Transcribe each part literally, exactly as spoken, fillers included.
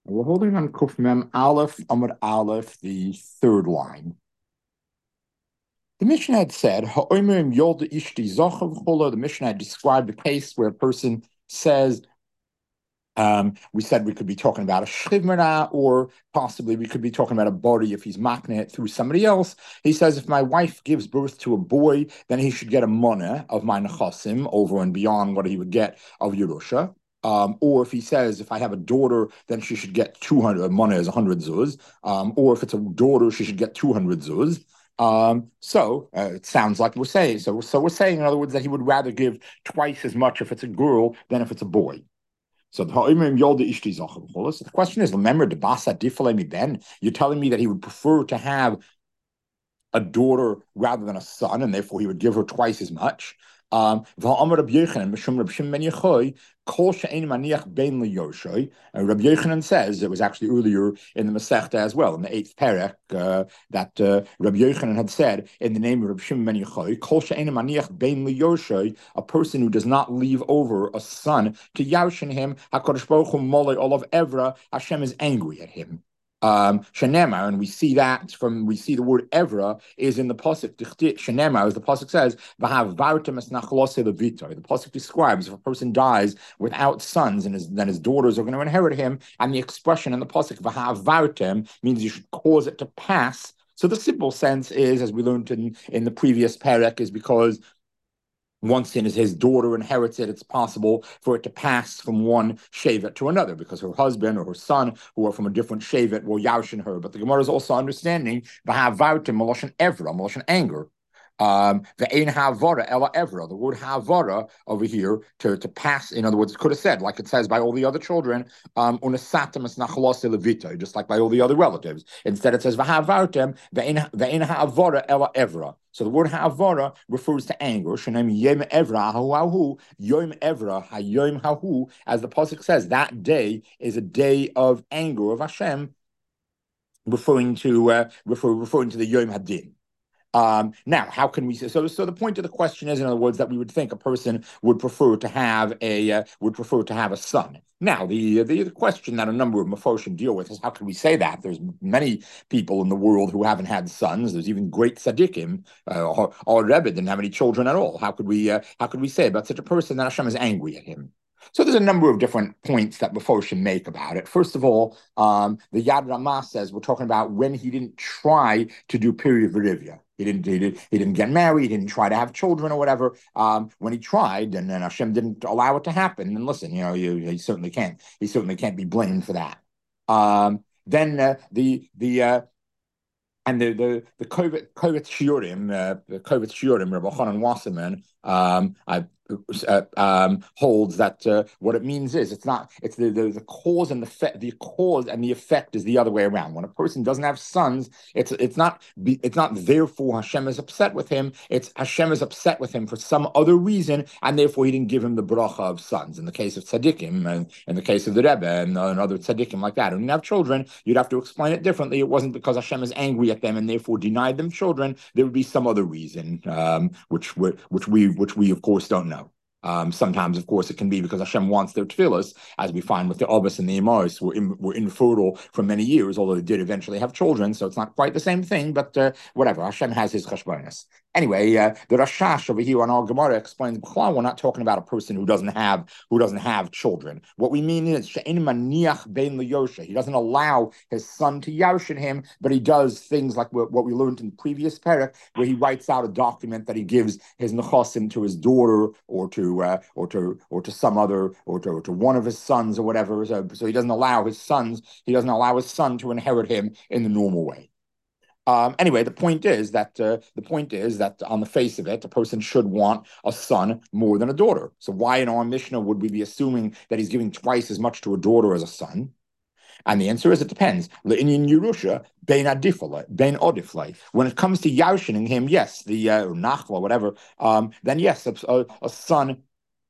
We're holding on Kuf Mem Aleph Amud Aleph, the third line. The Mishnah had said, "Ha'omerim yolda ishti zachav chula." The Mishnah had described a case where a person says, um, we said we could be talking about a shchivmera, or possibly we could be talking about a body if he's makne it through somebody else. He says, if my wife gives birth to a boy, then he should get a moneh of my nechasim over and beyond what he would get of Yerusha. Um, or if he says, if I have a daughter, then she should get two hundred, money is one hundred zuz. Um, or if it's a daughter, she should get two hundred zuz. Um, so uh, it sounds like we're saying, so, so we're saying, in other words, that he would rather give twice as much if it's a girl than if it's a boy. So the so the question is, remember the basa difalemi ben? You're telling me that he would prefer to have a daughter rather than a son, and therefore he would give her twice as much. Um, and Rabbi Yochanan says, it was actually earlier in the Masechta as well, in the eighth perek, uh, that uh, Rabbi Yochanan had said, in the name of Rabbi Shimon ben Yochai, Kol she'ein maniach bein liyoshai, a person who does not leave over a son to yaushin him, HaKadosh Baruch Hu molei olav evra, Hashem is angry at him. Um, Shanema, and we see that from we see the word Evra is in the pasuk. Shanema, as the pasuk says, "V'hav vartem es nachlose levito." The pasuk describes if a person dies without sons, and his, then his daughters are going to inherit him. And the expression in the pasuk "V'hav vartem" means you should cause it to pass. So the simple sense is, as we learned in in the previous perek, is because once in his daughter inherits it, it's possible for it to pass from one shevet to another because her husband or her son, who are from a different shevet, will yaushin her. But the Gemara is also understanding v'havartim maloshin evra, maloshin anger. Um, the ein havara ela evra, the word havara over here to, to pass. In other words, it could have said, like it says by all the other children, um, unesatem es nachlos levita, just like by all the other relatives. Instead, it says v'havartem the ein havara ela evra. So the word ha'avara refers to anger. Shenem yom evra hahu yom evra hayom hahu, as the pasuk says, that day is a day of anger of Hashem, referring to uh, refer, referring to the yom hadin. Um, now, how can we say so? So the point of the question is, in other words, that we would think a person would prefer to have a uh, would prefer to have a son. Now, the, the the question that a number of Mefoshim deal with is, how can we say that? There's many people in the world who haven't had sons. There's even great tzaddikim. Uh, our, our Rebbe didn't have any children at all. How could we uh, how could we say about such a person that Hashem is angry at him? So there's a number of different points that Mefoshim make about it. First of all, um, the Yad Ramah says we're talking about when he didn't try to do period Verivia. He didn't, he didn't, he didn't get married, he didn't try to have children or whatever. Um, when he tried, and then Hashem didn't allow it to happen. And listen, you know, you, he certainly can't, he certainly can't be blamed for that. Um, then uh, the the uh, and the the the Kovet Kovet Shiurim, uh, the Kovet Shiurim, Rabbi Chanan Wasserman, um, I uh, um, holds that uh, what it means is it's not it's the, the the cause and the effect, the cause and the effect is the other way around. When a person doesn't have sons, it's it's not it's not therefore Hashem is upset with him. It's Hashem is upset with him for some other reason, and therefore he didn't give him the bracha of sons. In the case of tzaddikim, and in the case of the Rebbe and, uh, and other tzaddikim like that who didn't have children, you'd have to explain it differently. It wasn't because Hashem is angry at them and therefore denied them children. There would be some other reason, um, which which we which we of course don't know. Um, sometimes, of course, it can be because Hashem wants their tefillas, as we find with the Abbas and the Amos, were, in, were infertile for many years, although they did eventually have children, so it's not quite the same thing, but uh, whatever, Hashem has his cheshbonos. Anyway, uh, the Rashash over here on our Gemara explains, we're not talking about a person who doesn't have who doesn't have children. What we mean is, she'ein maniach bein liyosha. He doesn't allow his son to yashin him, but he does things like what we learned in the previous parak, where he writes out a document that he gives his nechasim to his daughter or to uh, or to or to some other or to, or to one of his sons or whatever. So, so he doesn't allow his sons. He doesn't allow his son to inherit him in the normal way. Um, anyway, the point is that uh, the point is that on the face of it, a person should want a son more than a daughter. So why in our Mishnah would we be assuming that he's giving twice as much to a daughter as a son? And the answer is it depends. Le'inyan Yerusha, bein adifale, bein odifle. When it comes to yarshining him, yes, the uh, nachla, whatever, um, then yes, a, a son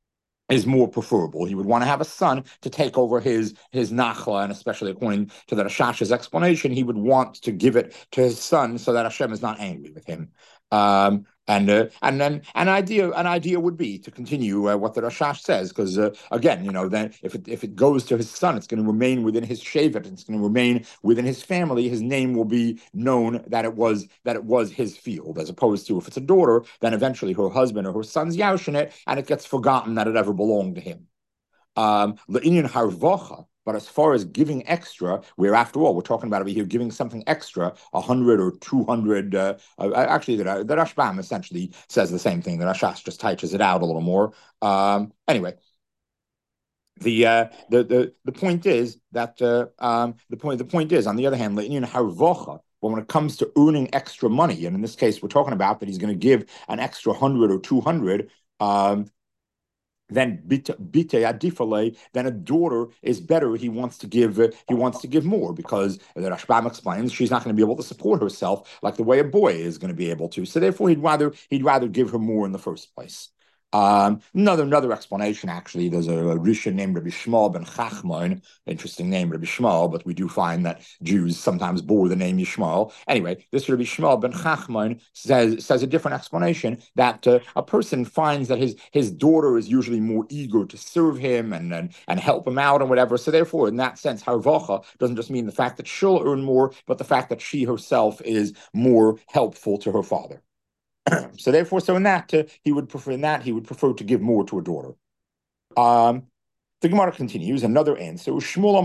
is more preferable. He would want to have a son to take over his his nachla, and especially according to the Rashash's explanation, he would want to give it to his son so that Hashem is not angry with him. Um, and uh, and then an idea an idea would be to continue uh, what the Rashash says, because uh, again, you know, then if it if it goes to his son, it's going to remain within his shevet, it's going to remain within his family. His name will be known that it was that it was his field, as opposed to if it's a daughter, then eventually her husband or her son's yashin it, and it gets forgotten that it ever belonged to him. Um, harvacha. But as far as giving extra, where after all, we're talking about over here giving something extra, a hundred or two hundred. Uh, uh, actually, the, the Rashbam essentially says the same thing. The Rashash just touches it out a little more. Um, anyway, the uh, the the the point is that uh, um, the point the point is, on the other hand, harvacha. But when it comes to earning extra money, and in this case, we're talking about that he's going to give an extra hundred or two hundred. Um, then bite adifale, then a daughter is better. He wants to give uh, he wants to give more, because the Rashbam explains she's not going to be able to support herself like the way a boy is going to be able to. So therefore, he'd rather he'd rather give her more in the first place. Um, another another explanation, actually, there's a, a Rishon named Rabbi Shmuel ben Chachmon, interesting name, Rabbi Shmuel, but we do find that Jews sometimes bore the name Yishmael. Anyway, this Rabbi Shmuel ben Chachmon says says a different explanation, that uh, a person finds that his his daughter is usually more eager to serve him and and, and help him out and whatever. So therefore, in that sense, harvacha doesn't just mean the fact that she'll earn more, but the fact that she herself is more helpful to her father. So therefore, so in that uh, he would prefer in that he would prefer to give more to a daughter. Um, the Gemara continues, another answer. Shmuel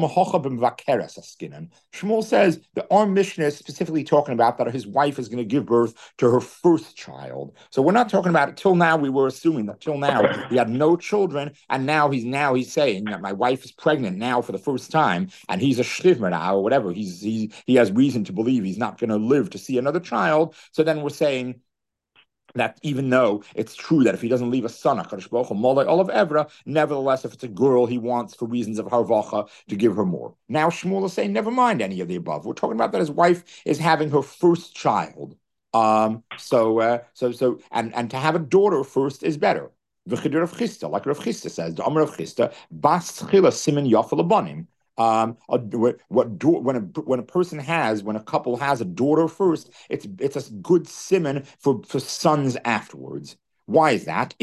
says the our Mishnah is specifically talking about that his wife is going to give birth to her first child. So we're not talking about it till now. We were assuming that till now he had no children, and now he's now he's saying that my wife is pregnant now for the first time, and he's a shchivmana or whatever. He's he he has reason to believe he's not going to live to see another child. So then we're saying that even though it's true that if he doesn't leave a son, HaKadosh Baruch Hu, Molech Olav Evra, nevertheless, if it's a girl, he wants, for reasons of harvacha, to give her more. Now Shmuel is saying, never mind any of the above. We're talking about that his wife is having her first child. Um, so, uh, so, so, and and to have a daughter first is better. Like Rav Chisda says, the Amar Rav Chisda, Bas Chila Simen Yafel Abanim. Um, a, what when a when a person has when a couple has a daughter first, it's it's a good simon for for sons afterwards. Why is that?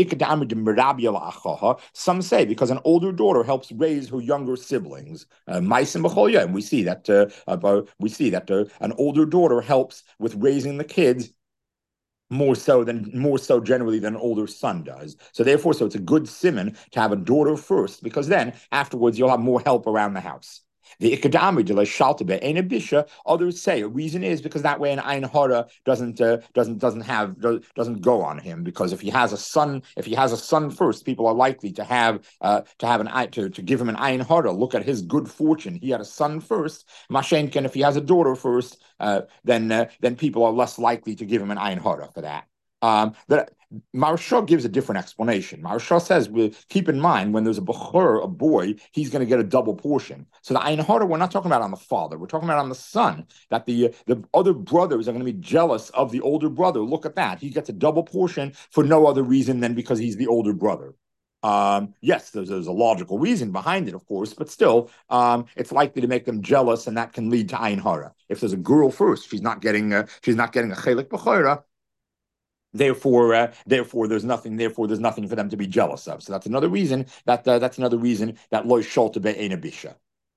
Some say because an older daughter helps raise her younger siblings. Uh, and we see that uh, uh, we see that uh, an older daughter helps with raising the kids more so than more so generally than an older son does. So therefore, so it's a good simon to have a daughter first, because then afterwards you'll have more help around the house. The ikadami de shaltabe ain't a bisha. Others say a reason is because that way an ein hara doesn't uh, doesn't doesn't have doesn't go on him, because if he has a son, if he has a son first, people are likely to have uh, to have an to to give him an ein hara. Look at his good fortune. He had a son first. Mashenkin, if he has a daughter first, uh, then uh, then people are less likely to give him an ein hara for that. Um, that Maharsha gives a different explanation. Maharsha says, well, keep in mind, when there's a bechor, a boy, he's going to get a double portion. So the ein hara, we're not talking about on the father, we're talking about on the son, that the the other brothers are going to be jealous of the older brother. Look at that. He gets a double portion for no other reason than because he's the older brother. Um, yes, there's, there's a logical reason behind it, of course, but still, um, it's likely to make them jealous, and that can lead to ein hara. If there's a girl first, she's not getting a, she's not getting a chelik bechora. Therefore, uh, therefore, there's nothing. Therefore, there's nothing for them to be jealous of. So that's another reason that uh, that's another reason that lo sholta be'ena bisha.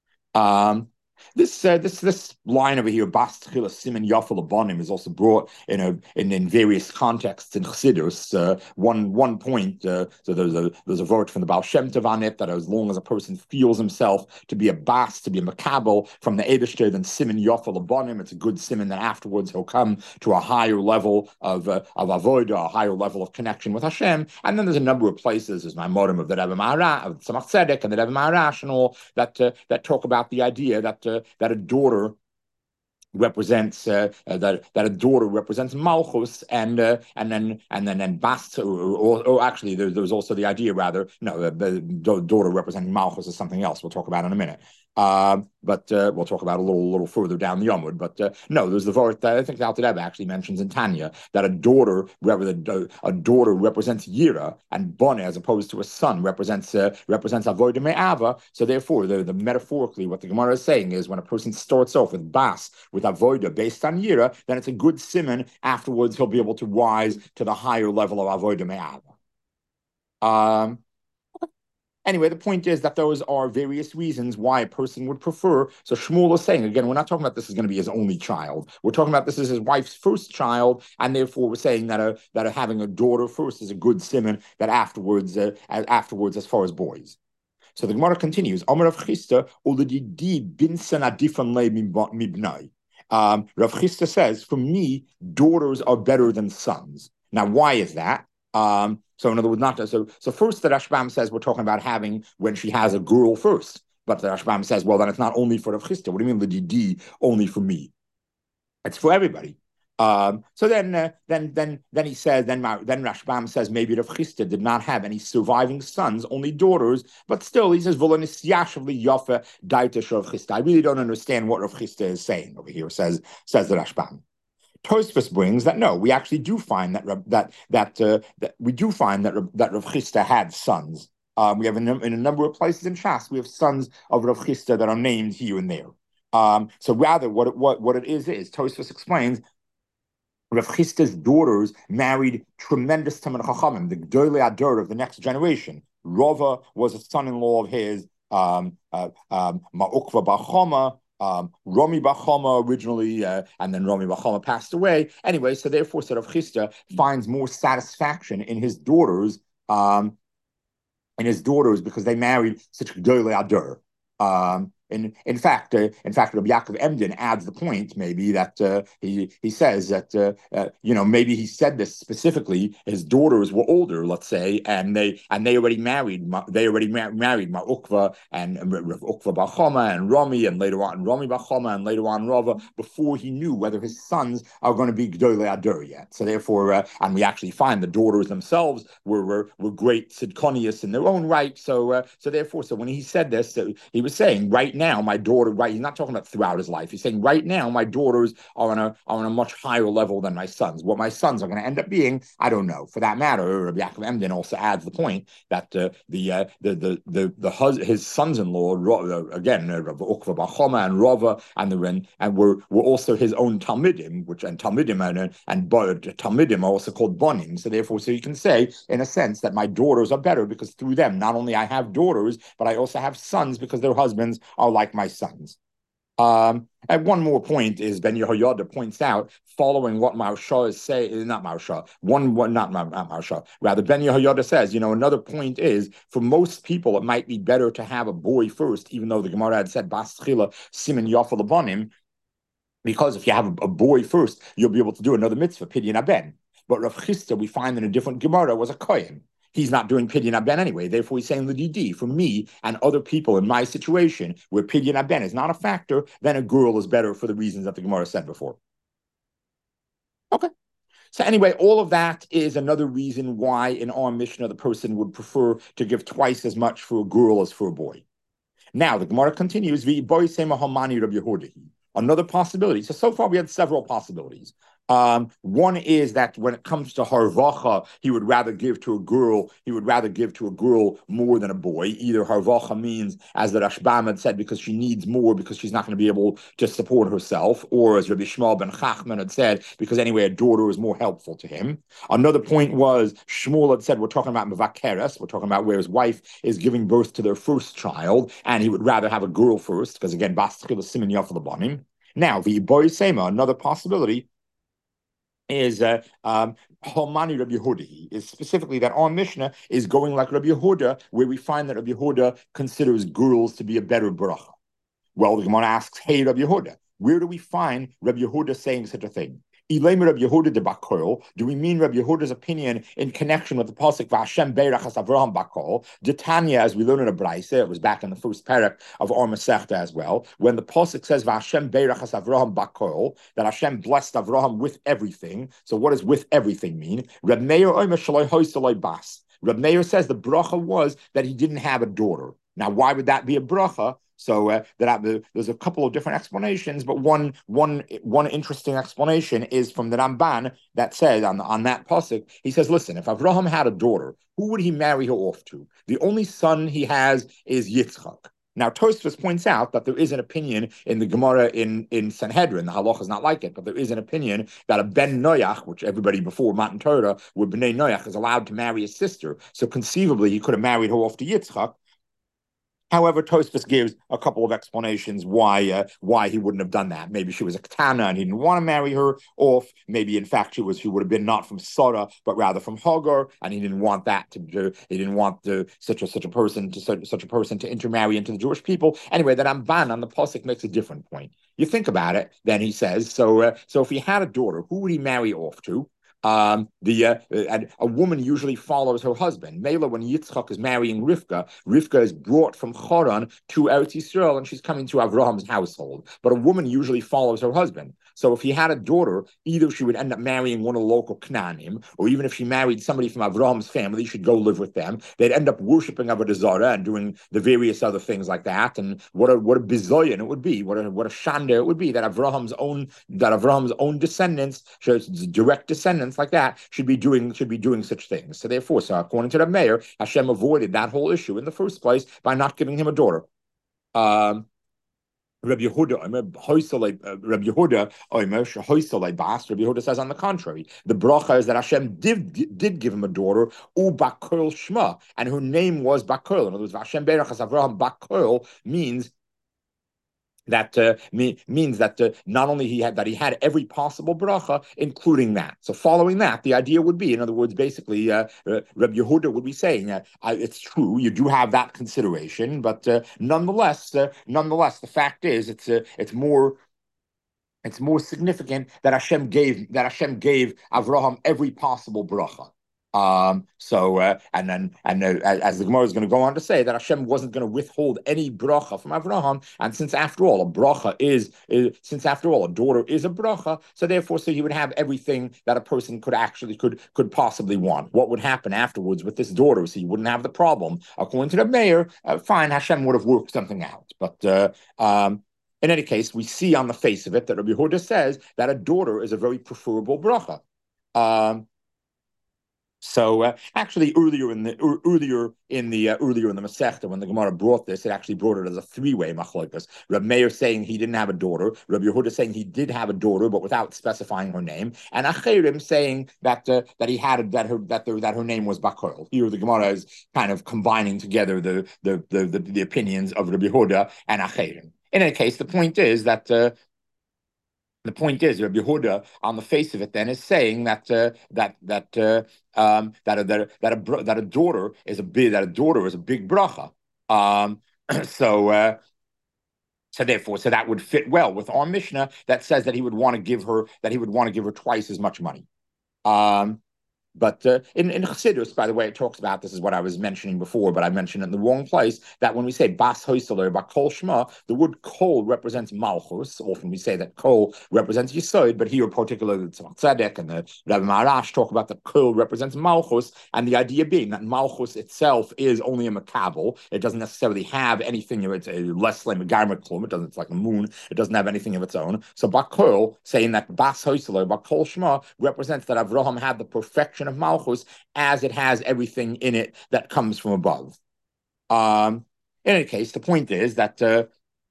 Um, This uh, this this line over here, Bas Tchila Simen Yafel Abanim, is also brought in a in, in various contexts in Chassidus. Uh, one one point, uh, so there's a there's a word from the Baal Shem Tov on it, that as long as a person feels himself to be a bas, to be a makabel from the Eibishter, then Simen Yafel Abanim, it's a good siman that afterwards he'll come to a higher level of uh, of avodah, a higher level of connection with Hashem. And then there's a number of places, there's my modem of the Rebbe Maharash, of Tzemach Tzedek, and the Rebbe Maharash, and all that uh, that talk about the idea that. Uh, that a daughter represents uh, uh, that that a daughter represents Malchus, and uh, and then and then and Bast, or, or, or actually there, there was also the idea rather no the, the daughter representing Malchus is something else we'll talk about in a minute. Um, but uh, we'll talk about it a little, little further down the Yomud. But uh, no, there's the vort that I think the Alter Rebbe actually mentions in Tanya that a daughter, the, a daughter represents Yira, and Boneh, as opposed to a son, represents uh, represents Avodah Me'ava. So therefore, the, the metaphorically, what the Gemara is saying is when a person starts off with Bas, with Avodah based on Yira, then it's a good simon. Afterwards, he'll be able to rise to the higher level of Avodah Me'ava. Um, Anyway, the point is that those are various reasons why a person would prefer. So Shmuel is saying, again, we're not talking about this is going to be his only child. We're talking about this is his wife's first child, and therefore we're saying that a, that a, having a daughter first is a good simon, that afterwards, uh, afterwards as far as boys. So the Gemara continues, Amar Rav Chisda, Uledidi binsan adifan le mibnai. Um, Rav Chisda says, for me, daughters are better than sons. Now, why is that? Um, so in other words, not to, so so first the Rashbam says we're talking about having when she has a girl first, but the Rashbam says, well, then it's not only for Rav Chisda. What do you mean the Didi only for me? It's for everybody. Um, so then, uh, then, then, then he says, then, then Rashbam says maybe Rav Chisda did not have any surviving sons, only daughters, but still he says, Yafa Daita Rav Chisda. I really don't understand what Rav Chisda is saying over here. Says says the Rashbam. Tosfos brings that no, we actually do find that that that uh, that we do find that that Rav Chisda had sons. Um, we have in, in a number of places in Shas we have sons of Rav Chisda that are named here and there. Um, so rather, what it, what what it is is Tosfos explains. Rav Chisda's daughters married tremendous Talmid Chachamim, the Gdolei Ador of the next generation. Rava was a son-in-law of his. Um, uh, um, Ma'ukva Bar Chama. Um, Rami Bar Chama originally, uh, and then Rami Bar Chama passed away. Anyway, so therefore, so Rav Chisda finds more satisfaction in his daughters, um, in his daughters because they married such Gdolei Ador. Um, in in fact, uh, in fact, Rabbi Yaakov Emden adds the point maybe that uh, he he says that uh, uh, you know maybe he said this specifically. His daughters were older, let's say, and they and they already married. They already ma- married Ma'ukva and Rav Ukva Bar Chama and Rami, and later on Rami Bar Chama, and later on Rava, before he knew whether his sons are going to be Gdolei Ador yet. So therefore, uh, and we actually find the daughters themselves were were, were great tzidkonius in their own right. So uh, so therefore, so when he said this, uh, he was saying right now. Now, my daughter, right? He's not talking about throughout his life. He's saying right now, my daughters are on a are on a much higher level than my sons. What my sons are going to end up being, I don't know. For that matter, Rabbi Yaakov Emden also adds the point that uh, the, uh, the the the the hus- his sons-in-law uh, again, uh, Rav Ukva Bar Chama and Rava and the and, and were were also his own Talmidim, which and Talmidim and and, and Talmidim are also called Bonim. So therefore, so you can say in a sense that my daughters are better because through them, not only I have daughters, but I also have sons because their husbands are like my sons. Um, and one more point is Ben Yehoyada points out, following what Maharsha is saying, not Maharsha, one, one not, not Maharsha, rather Ben Yehoyada says, you know, another point is, for most people, it might be better to have a boy first, even though the Gemara had said, Bas Chila Simen Yafa Labanim, because if you have a, a boy first, you'll be able to do another mitzvah, Pidyon Aben. But Rav Chisda, we find in a different Gemara, was a Kohen. He's not doing Pidyon Aben anyway. Therefore, he's saying the D D for me and other people in my situation where Pidyon Aben is not a factor, then a girl is better for the reasons that the Gemara said before. Okay. So anyway, all of that is another reason why in our Mishnah the person would prefer to give twice as much for a girl as for a boy. Now the Gemara continues. Another possibility. So so far we had several possibilities. Um, one is that when it comes to harvacha, he would rather give to a girl. He would rather give to a girl more than a boy. Either harvacha means, as the Rashbam had said, because she needs more because she's not going to be able to support herself, or as Rabbi Shmuel ben Chachman had said, because anyway a daughter is more helpful to him. Another point was Shmuel had said we're talking about mevakeres. We're talking about where his wife is giving birth to their first child, and he would rather have a girl first because again bas tchila simin yafal banim. Now the boy sema, another possibility is uh, um, Homani Rabbi Yehuda, is specifically that our Mishnah is going like Rabbi Yehuda, where we find that Rabbi Yehuda considers girls to be a better bracha. Well, the Gemara asks, hey, Rabbi Yehuda, where do we find Rabbi Yehuda saying such a thing? Rabbi Yehuda de Bakol. Do we mean Rabbi Yehuda's opinion in connection with the pasuk Vashem Beirachas Avraham Bakol? The Tanya, as we learn in a Braisa, it was back in the first parak of Or Masechta as well, when the pasuk says Vashem Beirachas Avraham Bakol, that Hashem blessed Avraham with everything. So what does with everything mean? Reb Meir Omer Shaloi Hoy Saloi Bas. Reb Meir says the bracha was that he didn't have a daughter. Now, why would that be a bracha? So uh, that uh, there's a couple of different explanations, but one one one interesting explanation is from the Ramban that says on on that pasuk, he says, "Listen, if Avraham had a daughter, who would he marry her off to? The only son he has is Yitzchak." Now, Tosfos points out that there is an opinion in the Gemara in, in Sanhedrin. The halacha is not like it, but there is an opinion that a ben Noach, which everybody before Matan Torah with bnei Noach, is allowed to marry his sister. So conceivably, he could have married her off to Yitzchak. However, Tosfos gives a couple of explanations why uh, why he wouldn't have done that. Maybe she was a katana and he didn't want to marry her off. Maybe in fact she was she would have been not from Sarah but rather from Hagar, and he didn't want that to do. He didn't want the, such a such a person to such, such a person to intermarry into the Jewish people. Anyway, that Ramban on the pasuk makes a different point. You think about it, then he says so. Uh, so if he had a daughter, who would he marry off to? Um, the uh, and a woman usually follows her husband. Mela, when Yitzchak is marrying Rivka, Rivka is brought from Choron to Eretz Yisrael, and she's coming to Avraham's household. But a woman usually follows her husband. So if he had a daughter, either she would end up marrying one of the local Knanim, or even if she married somebody from Avraham's family, she'd go live with them. They'd end up worshiping Avodah Zarah and doing the various other things like that. And what a what a bizoyan it would be, what a what a shanda it would be that Avraham's own that Avraham's own descendants, direct descendants like that, should be doing should be doing such things. So therefore, so according to the mayor, Hashem avoided that whole issue in the first place by not giving him a daughter. Um, Rabbi Yehuda, Rabbi Yehuda, Bas. Rabbi Yehuda says on the contrary, the bracha is that Hashem did did give him a daughter, U Bakol Shma, and her name was Bakol. In other words, Hashem Berachas Avraham Bakol means that uh, me, means that uh, not only he had that he had every possible bracha, including that. So following that, the idea would be, in other words, basically, uh, uh, Rabbi Yehuda would be saying, uh, uh, it's true, you do have that consideration, but uh, nonetheless, uh, nonetheless, the fact is, it's uh, it's more. It's more significant that Hashem gave that Hashem gave Avraham every possible bracha. Um, so uh, and then and uh, as the Gemara is going to go on to say that Hashem wasn't going to withhold any bracha from Avraham, and since after all a bracha is, is since after all a daughter is a bracha, so therefore so he would have everything that a person could actually could could possibly want. What would happen afterwards with this daughter? So he wouldn't have the problem. According to the mayor, uh, fine, Hashem would have worked something out, but. Uh, um, In any case, we see on the face of it that Rabbi Yehuda says that a daughter is a very preferable bracha. Um, so uh, actually, earlier in the er, earlier in the uh, earlier in the Masechta, when the Gemara brought this, it actually brought it as a three-way machlokas. Rabbi Meir saying he didn't have a daughter, Rabbi Yehuda saying he did have a daughter, but without specifying her name, and Acherim saying that uh, that he had that her that the, that her name was Bakol. Here, the Gemara is kind of combining together the the the, the, the opinions of Rabbi Yehuda and Acherim. In any case, the point is that uh, the point is Rabbi Yehuda, on the face of it, then is saying that uh, that that uh, um, that a, that a, that a that a daughter is a big that a daughter is a big bracha. Um, so. Uh, So therefore, so that would fit well with our Mishnah that says that he would want to give her that he would want to give her twice as much money. Um, But uh, in, in Chassidus, by the way, it talks about, this is what I was mentioning before, but I mentioned it in the wrong place, that when we say Bas Hoiseler, Bakol Shema, the word Kol represents Malchus. Often we say that Kol represents Yesod, but here particularly the Tzemach Tzedek and the Rabbi Maharash talk about that Kol represents Malchus, and the idea being that Malchus itself is only a makabel. It doesn't necessarily have anything of its less like Megarma Klum. It doesn't, it's like a moon. It doesn't have anything of its own. So Bakol, saying that Bas Hoiseler, Bakol Shema, represents that Avraham had the perfection of Malchus as it has everything in it that comes from above. Um, in any case, the point is that uh,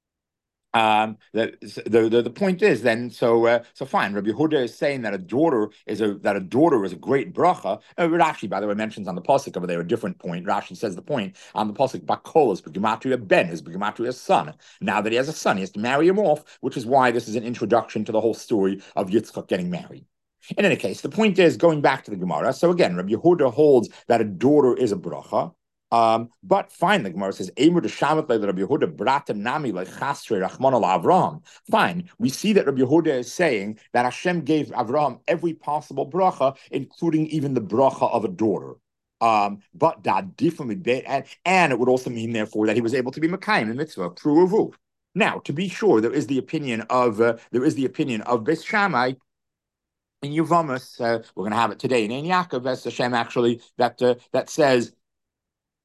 um, the, the the the point is then so uh, so fine. Rabbi Yehuda is saying that a daughter is a that a daughter is a great bracha. Uh, Rashi, by the way, mentions on the pasuk over there a different point. Rashi says the point on the pasuk Bakol is b'gematria ben is b'gematria son. Now that he has a son, he has to marry him off, which is why this is an introduction to the whole story of Yitzchak getting married. In any case, the point is, going back to the Gemara, so again, Rabbi Yehuda holds that a daughter is a bracha, um, but fine, the Gemara says, fine, we see that Rabbi Yehuda is saying that Hashem gave Avraham every possible bracha, including even the bracha of a daughter. Um, but that differently, and, and it would also mean, therefore, that he was able to be Mekayim in mitzvah, true uvu. Now, to be sure, there is the opinion of uh, there is the opinion of Beis Shammai. In Yuvamus, uh, we're going to have it today in Ein Yaakov, as Hashem actually, that uh, that says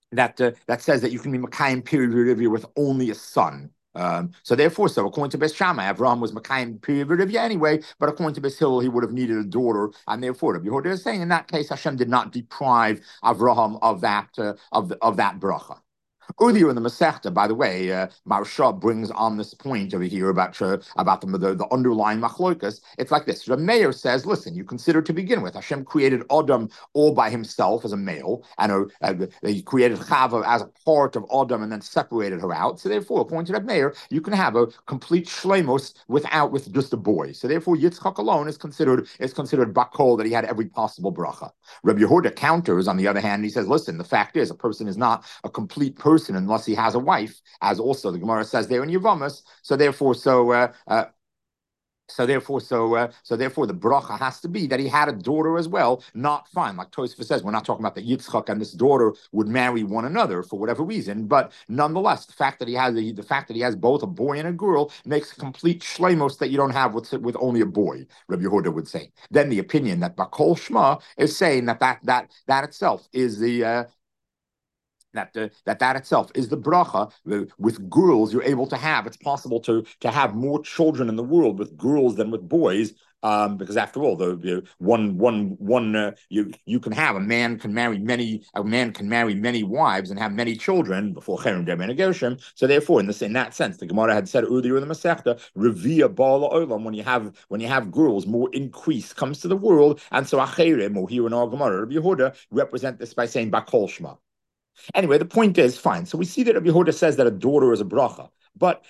that uh, that says that you can be Makayim period with only a son. Um, so therefore, so according to Beis Shammai, Avraham was Makayim period anyway, but according to Beis Hillel, he would have needed a daughter, and therefore, Rabbi Yehuda is saying in that case, Hashem did not deprive Avraham of that uh, of the, of that bracha. Earlier in the Masechta, by the way, uh, Maharsha brings on this point over here about uh, about the, the, the underlying machlokas. It's like this. The Meir says, listen, you consider to begin with, Hashem created Adam all by himself as a male, and uh, uh, he created Chava as a part of Adam and then separated her out. So therefore, according to that Meir, you can have a complete shleimos without, with just a boy. So therefore, Yitzchak alone is considered is considered bakol, that he had every possible bracha. Rabbi Yehuda counters, on the other hand, he says, listen, the fact is, a person is not a complete person unless he has a wife, as also the Gemara says there in Yevamos. So therefore, so uh, uh, so therefore, so uh, so therefore, the bracha has to be that he had a daughter as well. Not fine, like Tosfos says, we're not talking about that Yitzchak and this daughter would marry one another for whatever reason, but nonetheless, the fact that he has the, the fact that he has both a boy and a girl makes a complete shleimos that you don't have with with only a boy. Rabbi Yehuda would say. Then the opinion that Bakol Shema is saying that that that that itself is the uh, that uh, that that itself is the bracha. With girls, you're able to have. It's possible to to have more children in the world with girls than with boys, um, because after all, the, the one one one uh, you you can have a man can marry many a man can marry many wives and have many children before Cherem Dem and Gershom. So therefore, in this in that sense, the Gemara had said earlier in the Masechta, Revia Bala Olam, when you have when you have girls, more increase comes to the world, and so Acherim, or here in our Gemara, Rabbi Yehuda represent this by saying Bakol Shema. Anyway, the point is, fine. So we see that Rabbi Yehuda says that a daughter is a bracha. But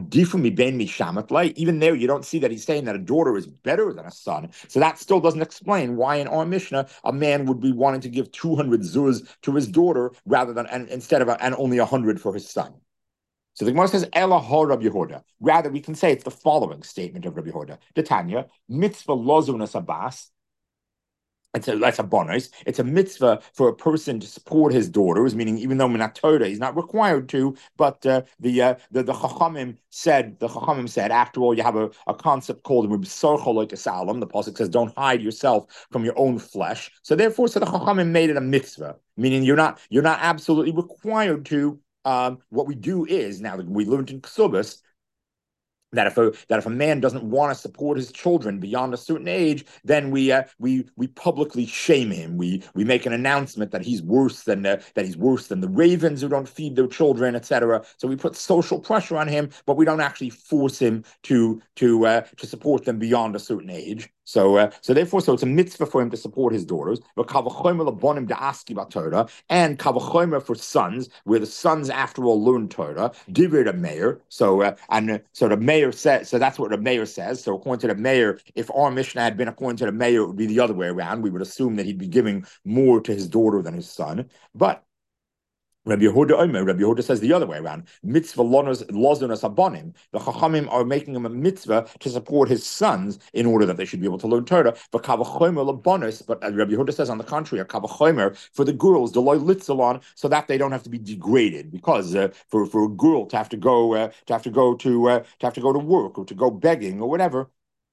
even there, you don't see that he's saying that a daughter is better than a son. So that still doesn't explain why in our Mishnah a man would be wanting to give two hundred zuz to his daughter rather than and instead of a, and only one hundred for his son. So the Gemara says, Ela ha Rabbi Yehuda. Rather, we can say it's the following statement of Rabbi Yehuda. Tanya, mitzvah lozunas abbas. It's a, that's a bonus. It's a mitzvah for a person to support his daughters, meaning even though Minat Torah he's not required to, but uh, the, uh, the the Chachamim said the Chachamim said after all you have a, a concept called like a salam. The pasuk says don't hide yourself from your own flesh. So therefore, so the Chachamim made it a mitzvah, meaning you're not you're not absolutely required to. Um, what we do is now we learned in Ksubas that if a that if a man doesn't want to support his children beyond a certain age, then we uh, we we publicly shame him. We we make an announcement that he's worse than uh, that he's worse than the ravens who don't feed their children, et cetera. So we put social pressure on him, but we don't actually force him to to uh, to support them beyond a certain age. So, uh, so therefore, so it's a mitzvah for him to support his daughters. But kavachomer labonim da'aski b'Torah, and kavachomer for sons, where the sons after all learn Torah. Divrei the mayor. So, uh, and uh, so the mayor says. So that's what the mayor says. So according to the mayor, if our Mishnah had been according to the mayor, it would be the other way around. We would assume that he'd be giving more to his daughter than his son. But Rabbi Yehuda Omer, Rabbi Yehuda says the other way around. Mitzvah lozunas abonim. The Chachamim are making him a mitzvah to support his sons in order that they should be able to learn Torah. But kavachomer labonis. But Rabbi Yehuda says on the contrary, a kavachomer for the girls, deloy litzalon, so that they don't have to be degraded. Because uh, for for a girl to have to go uh, to have to go to uh, to have to go to work or to go begging or whatever.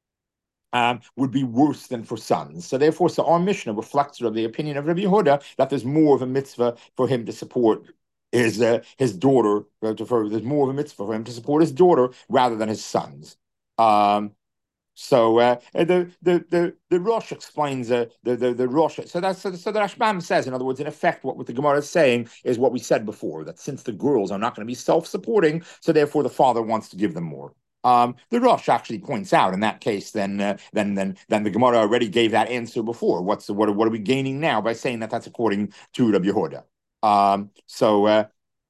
Um, would be worse than for sons. So therefore, so our Mishnah reflects the opinion of Rabbi Yehuda that there's more of a mitzvah for him to support his uh, his daughter. Uh, to, for, there's more of a mitzvah for him to support his daughter rather than his sons. Um, so uh, the the the the Rosh explains uh, the the the Rosh. So that's so, so the Rashbam says, in other words, in effect, what, what the Gemara is saying is what we said before, that since the girls are not going to be self-supporting, so therefore the father wants to give them more. Um, the Rosh actually points out in that case, then, uh, then, then, then the Gemara already gave that answer before. What's the, what? What are we gaining now by saying that that's according to Rabbi Yehuda? Um, so, uh,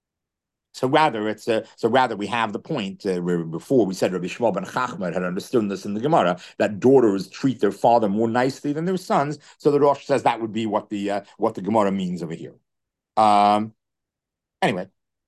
so rather, it's uh, so rather we have the point uh, where before we said Rabbi Shmuel ben Chachmad had understood this in the Gemara that daughters treat their father more nicely than their sons. So the Rosh says that would be what the uh, what the Gemara means over here. Um, anyway.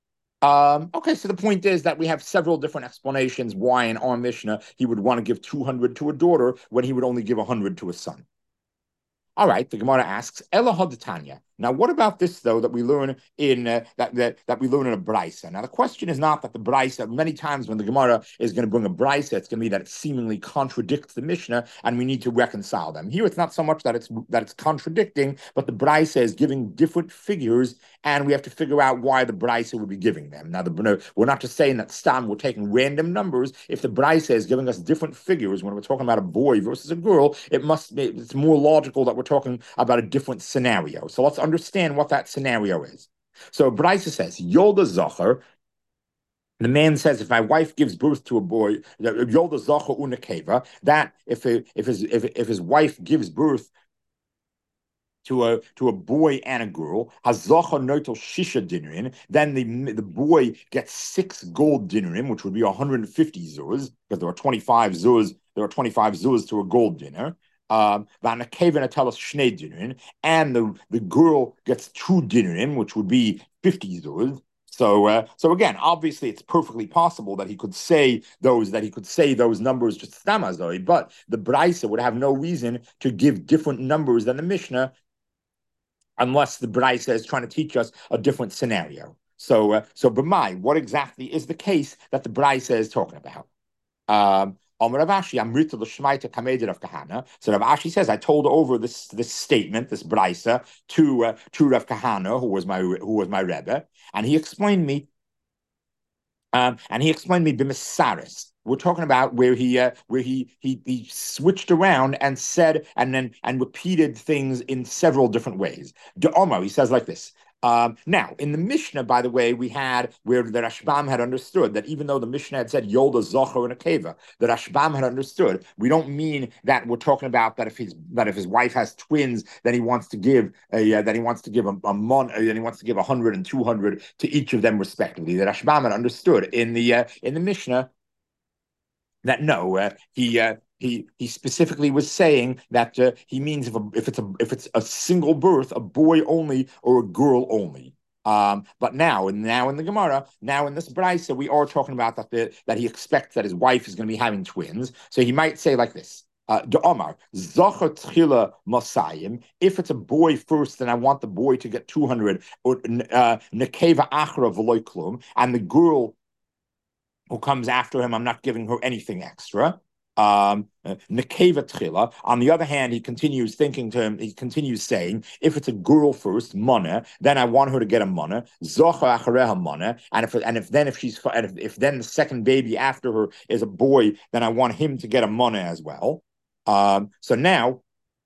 Um, okay, so the point is that we have several different explanations why in our Mishnah he would want to give two hundred to a daughter when he would only give one hundred to a son. All right, the Gemara asks, Ela hadatanya. Now, what about this though that we learn in uh, that, that that we learn in a brisa? Now, the question is not that the brisa. Many times when the Gemara is going to bring a brisa, it's going to be that it seemingly contradicts the Mishnah, and we need to reconcile them. Here, it's not so much that it's that it's contradicting, but the brisa is giving different figures, and we have to figure out why the brisa would be giving them. Now, the, we're not just saying that stam we're taking random numbers. If the brisa is giving us different figures when we're talking about a boy versus a girl, it must be, it's more logical that we're talking about a different scenario. So let's understand what that scenario is. So brisa says Yolda Zachar. The man says, if my wife gives birth to a boy, Yolda Zachar Unakeva, that if if his if, if his wife gives birth to a to a boy and a girl, hazacha notel shisha dinerim, then the the boy gets six gold dinerim, which would be one hundred fifty zuz, because there are twenty-five zuz, there are twenty-five zuz to a gold dinner. Um, and the the girl gets two dinerim, which would be fifty zuz. So, uh, so again, obviously, it's perfectly possible that he could say those that he could say those numbers just stamazoi, but the brisa would have no reason to give different numbers than the Mishnah, unless the brisa is trying to teach us a different scenario. So, uh, so b'mai, what exactly is the case that the brisa is talking about? Um, so Rav Ashi says, I told over this this statement, this brisa, to uh, to Rav Kahana, who was my who was my rebbe, and he explained me, um, and he explained me b'misaris. We're talking about where he uh, where he, he he switched around and said and then and repeated things in several different ways. De Omar, he says like this. Um, now, in the Mishnah, by the way, we had where the Rashbam had understood that even though the Mishnah had said Yolda Zocher and a Keva, the Rashbam had understood. We don't mean that we're talking about that if his that if his wife has twins, then he wants to give a uh, that he wants to give a, a mon, uh, then he wants to give a hundred and two hundred to each of them respectively. The Rashbam had understood in the uh, in the Mishnah that no, uh, he. Uh, He he specifically was saying that uh, he means if a, if it's a if it's a single birth, a boy only or a girl only. Um, but now and now in the Gemara, now in this brisa, we are talking about that the, that he expects that his wife is going to be having twins. So he might say like this: De Omar Zachar Tchila Masayim. If it's a boy first, then I want the boy to get two hundred. Or Nekeva Achra V'loy Klum, and the girl who comes after him, I'm not giving her anything extra. Um, Nekeva Tchila. On the other hand, he continues thinking to him, he continues saying, if it's a girl first, Mana, then I want her to get a Mana, Zocha Achareha Mana, and if and if then if she's and if, if then the second baby after her is a boy, then I want him to get a Mana as well. Um, so now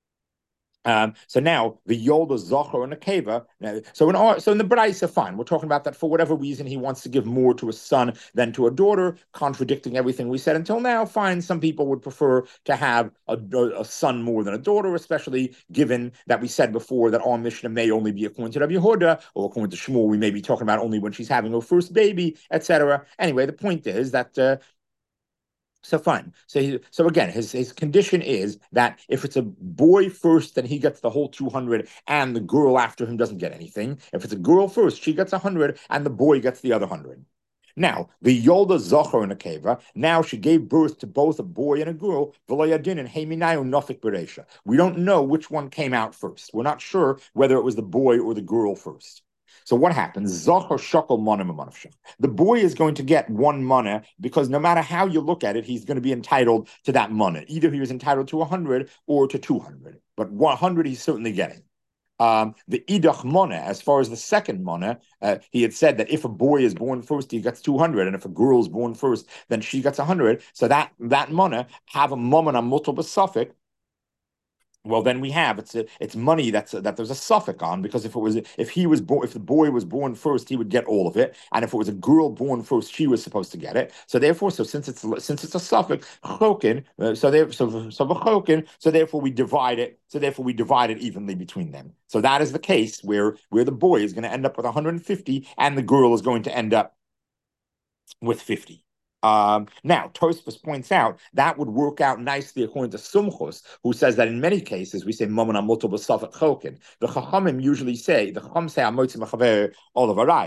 Um, so now the Yolda Zocher and the Keva. So in our, so in the Braisa, fine. We're talking about that for whatever reason he wants to give more to a son than to a daughter, contradicting everything we said until now. Fine. Some people would prefer to have a, a son more than a daughter, especially given that we said before that our Mishnah may only be according to Rabbi Yehuda, or according to Shmuel, we may be talking about only when she's having her first baby, et cetera. Anyway, the point is that. Uh, So fine. So he, so again, his his condition is that if it's a boy first, then he gets the whole two hundred, and the girl after him doesn't get anything. If it's a girl first, she gets a hundred, and the boy gets the other hundred. Now the Yolda Zocher and a Keva. Now she gave birth to both a boy and a girl. V'loyadin and Heiminayu Nofik Beresha. We don't know which one came out first. We're not sure whether it was the boy or the girl first. So what happens? Zachar shakal mana. The boy is going to get one mana because no matter how you look at it, he's going to be entitled to that mana. Either he was entitled to one hundred or to two hundred, but one hundred he's certainly getting. Um, the idach mana, as far as the second mana, uh, he had said that if a boy is born first, he gets two hundred, and if a girl is born first, then she gets one hundred. So that that mana have a momana multiple suffix. Well, then we have it's a, it's money that's a, that there's a suffix on, because if it was if he was born if the boy was born first, he would get all of it, and if it was a girl born first, she was supposed to get it. So therefore, so since it's since it's a suffix chokin, uh, so there so so chokin, so therefore we divide it. So therefore we divide it evenly between them. So that is the case where where the boy is going to end up with one hundred fifty, and the girl is going to end up with fifty. Um, now, Tosfos points out that would work out nicely according to Sumchus, who says that in many cases we say Mamon multiple Safat Chokin. The Chachamim usually say the Chacham say Amotzim Achaver Olav Araya.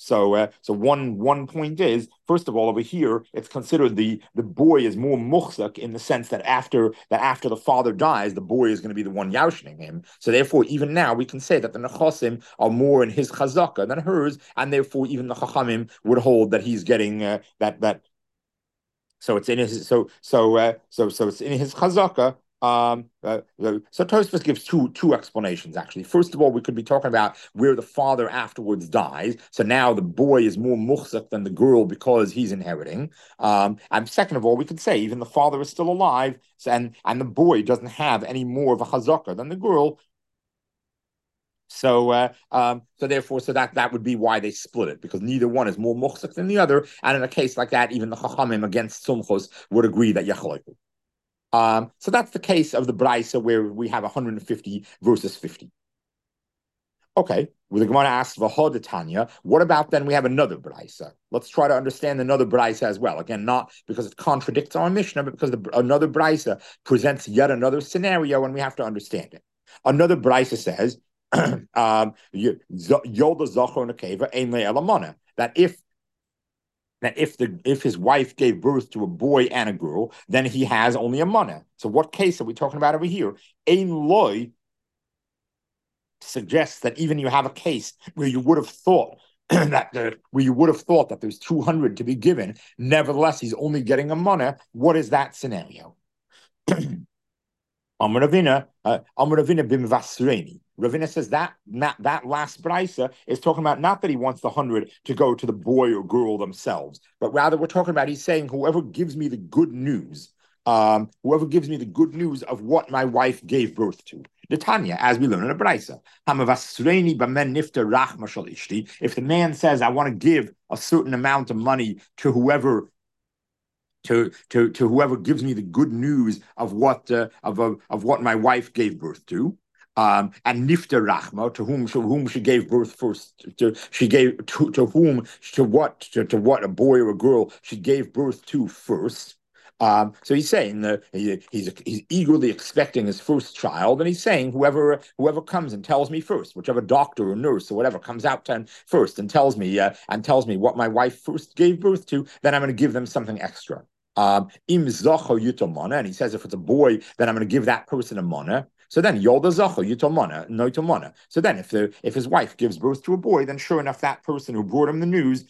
So, uh, so one one point is, first of all, over here, it's considered the the boy is more muchzak in the sense that after that after the father dies, the boy is going to be the one yaushning him. So therefore, even now we can say that the nechasim are more in his chazaka than hers, and therefore even the chachamim would hold that he's getting uh, that that. So it's in his so so uh, so so it's in his chazaka. Um, uh, so Tosfos gives two two explanations actually. First of all, we could be talking about where the father afterwards dies. So now the boy is more muchzak than the girl because he's inheriting. Um, and second of all, we could say even the father is still alive, and and the boy doesn't have any more of a chazaka than the girl. So, uh, um, so therefore, so that that would be why they split it, because neither one is more muchzak than the other. And in a case like that, even the chachamim against sumchos would agree that yachloiku. Um, so that's the case of the Braisa where we have one hundred fifty versus fifty. Okay, well, the Gemara asks Tanya. What about then we have another Braisa? Let's try to understand another Braisa as well. Again, not because it contradicts our Mishnah, but because the, another Braisa presents yet another scenario and we have to understand it. Another Braisa says, um, Yolda Zachor Nekeva Ein Elamana, that if that if the if his wife gave birth to a boy and a girl, then he has only a mana. So what case are we talking about over here? Ein loy suggests that even you have a case where you would have thought that the, where you would have thought that there's two hundred to be given, nevertheless he's only getting a mana. What is that scenario? Amar Ravina, uh, Amar Ravina bim Vasreni. Ravina says that, that that last brisa is talking about not that he wants the hundred to go to the boy or girl themselves, but rather we're talking about he's saying whoever gives me the good news, um, whoever gives me the good news of what my wife gave birth to. The Tanya, as we learn in a brisa, if the man says, I want to give a certain amount of money to whoever To, to to whoever gives me the good news of what uh, of, of of what my wife gave birth to, um, and nifta rachma, to whom to whom she gave birth first, to she gave to, to whom to what to, to what a boy or a girl she gave birth to first. Um, so he's saying that he, he's he's eagerly expecting his first child, and he's saying whoever whoever comes and tells me first, whichever doctor or nurse or whatever comes out to first and tells me uh, and tells me what my wife first gave birth to, then I'm going to give them something extra. Um, Im zacho yutomana, and he says if it's a boy, then I'm going to give that person a mana. So then yolda zacho yutomana, no tomana. So then if the if his wife gives birth to a boy, then sure enough, that person who brought him the news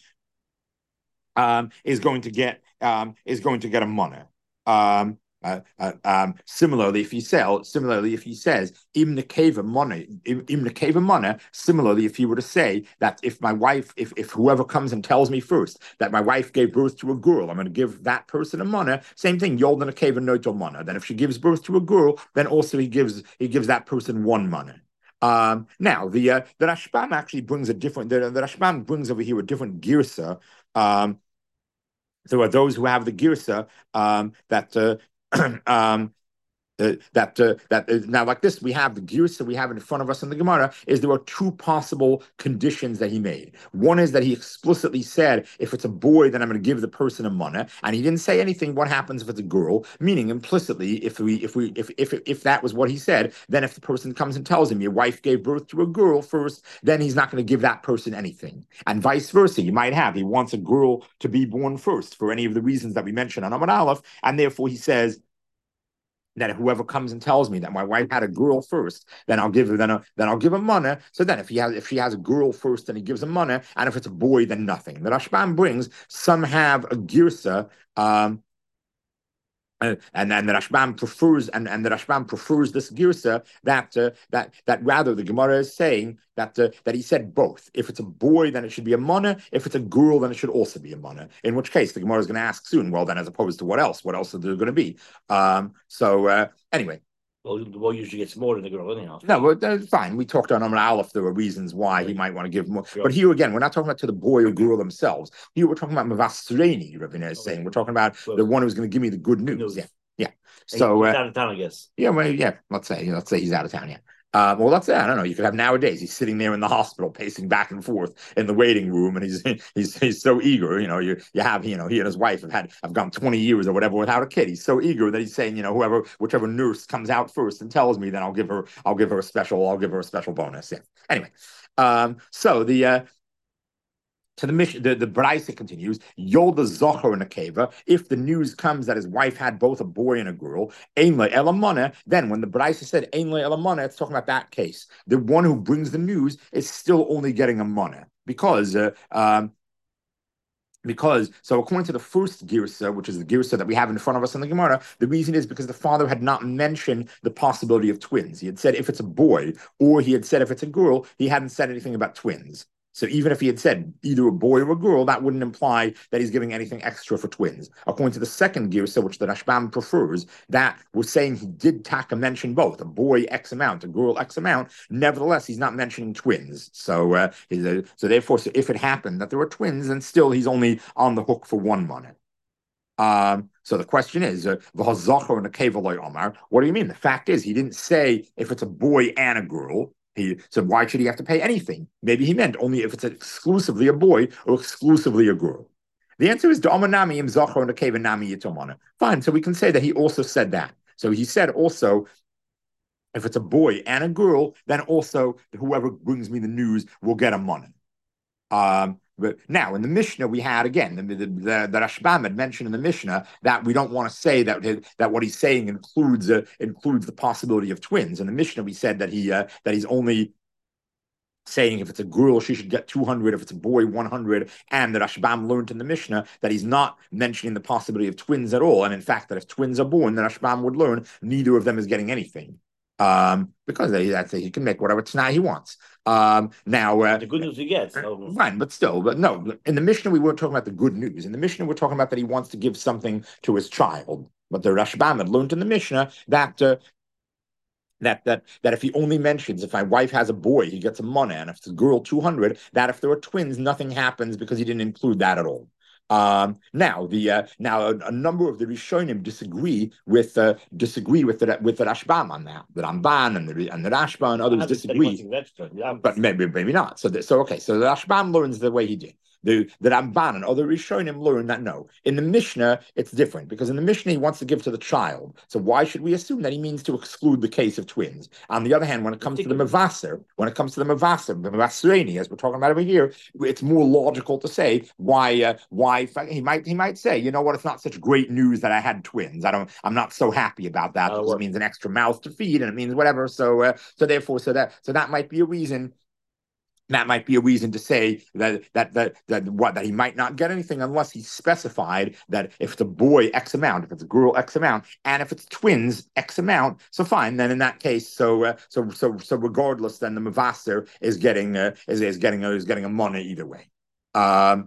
um, is going to get um, is going to get a mana. Um, uh, uh, um, similarly, if he sell, similarly, if he says im nekeva mana, im nekeva mana. Similarly, if he were to say that if my wife, if if whoever comes and tells me first that my wife gave birth to a girl, I'm going to give that person a mana. Same thing, yolda nekeva noto mana. Then if she gives birth to a girl, then also he gives he gives that person one mana. Um, now the uh, the Rashbam actually brings a different. The, the Rashbam brings over here a different girsa. Um, there are those who have the girsa um, that uh, um, uh, that uh, that uh, now like this we have the girsa we have in front of us in the Gemara is there are two possible conditions that he made. One is that he explicitly said if it's a boy then I'm going to give the person a mana, and he didn't say anything what happens if it's a girl, meaning implicitly if we if we if if if that was what he said, then if the person comes and tells him your wife gave birth to a girl first, then he's not going to give that person anything, and vice versa. You might have he wants a girl to be born first for any of the reasons that we mentioned on Amud Aleph, and therefore he says that whoever comes and tells me that my wife had a girl first, then I'll give her then a, then I'll give him money. So then if he has if she has a girl first, then he gives him money, and if it's a boy, then nothing. The Rashbam brings some have a girsa. Um, Uh, and and the Rashbam prefers and, and the Rashbam prefers this girsa that uh, that that rather the Gemara is saying that uh, that he said both. If it's a boy, then it should be a mana. If it's a girl, then it should also be a mana. In which case, the Gemara is going to ask soon. Well, then, as opposed to what else? What else are there going to be? Um, so uh, anyway. Well, the boy usually gets more than the girl, anyhow. No, but that's fine. We talked on Amar Aleph. There were reasons why right. he might want to give more. Sure. But here again, we're not talking about to the boy or girl themselves. Here we're talking about Mavasreni, Ravina is okay. saying. We're talking about well, the one who's going to give me the good news. news. Yeah. Yeah. So he's uh, out of town, I guess. Yeah, well, yeah. Let's say, let's say he's out of town. Yeah. Uh, well, let's say I don't know. You could have nowadays. He's sitting there in the hospital, pacing back and forth in the waiting room, and he's he's he's so eager. You know, you you have you know he and his wife have had have gone twenty years or whatever without a kid. He's so eager that he's saying, you know, whoever whichever nurse comes out first and tells me, then I'll give her I'll give her a special I'll give her a special bonus. Yeah. Anyway, um, so the. Uh, So the mission, the, the Braisa continues, Yolda Zocher in a keva. If the news comes that his wife had both a boy and a girl, Ainle Elamona, then when the Braisa said Ainle Elamona, it's talking about that case. The one who brings the news is still only getting a mana because uh, um, because, so according to the first girsa, which is the girsa that we have in front of us in the Gemara, the reason is because the father had not mentioned the possibility of twins. He had said if it's a boy, or he had said if it's a girl, he hadn't said anything about twins. So even if he had said either a boy or a girl, that wouldn't imply that he's giving anything extra for twins. According to the second girsa, which the Rashbam prefers, that was saying he did taka mention both, a boy X amount, a girl X amount. Nevertheless, he's not mentioning twins. So, uh, uh, so therefore, so if it happened that there were twins, then still he's only on the hook for one money. Um, so the question is, uh, what do you mean? The fact is, he didn't say if it's a boy and a girl. He said, why should he have to pay anything? Maybe he meant only if it's exclusively a boy or exclusively a girl. The answer is fine. So we can say that he also said that. So he said also, if it's a boy and a girl, then also whoever brings me the news will get a money. Um, but now in the Mishnah we had again the the, the, the Rashbam had mentioned in the Mishnah that we don't want to say that his, that what he's saying includes uh, includes the possibility of twins. In the Mishnah we said that he uh, that he's only saying if it's a girl she should get two hundred, if it's a boy one hundred, and the Rashbam learned in the Mishnah that he's not mentioning the possibility of twins at all, and in fact that if twins are born, the Rashbam would learn neither of them is getting anything. Um, because they, that's he can make whatever tonight he wants. Um, now uh, the good news he gets, so. fine, but still, but no. In the Mishnah, we weren't talking about the good news. In the Mishnah, we're talking about that he wants to give something to his child. But the Rashbam had learned in the Mishnah that uh, that that that if he only mentions if my wife has a boy, he gets a money, and if it's a girl, two hundred. That if there are twins, nothing happens because he didn't include that at all. Um, now the uh, now a, a number of the Rishonim disagree with uh, disagree with the with the Rashbam on that. The Ramban and the and the Rashba and others disagree, but maybe maybe not. So the, so okay. So the Rashbam learns the way he did. The, the Ramban and other Rishonim learn that no. In the Mishnah, it's different because in the Mishnah, he wants to give to the child. So why should we assume that he means to exclude the case of twins? On the other hand, when it comes to the Mavaser, when it comes to the Mavaser, the Mavasreni, as we're talking about over here, it's more logical to say why, uh, why he might he might say, you know what, it's not such great news that I had twins. I don't, I'm not so happy about that because it means an extra mouth to feed and it means whatever. So, uh, so therefore, so that, so that might be a reason. That might be a reason to say that that that that what that he might not get anything unless he specified that if it's a boy X amount, if it's a girl X amount, and if it's twins X amount. So fine, then in that case, so uh, so so so regardless, then the Mavaser is getting uh, is is getting uh, is getting a money either way. Um.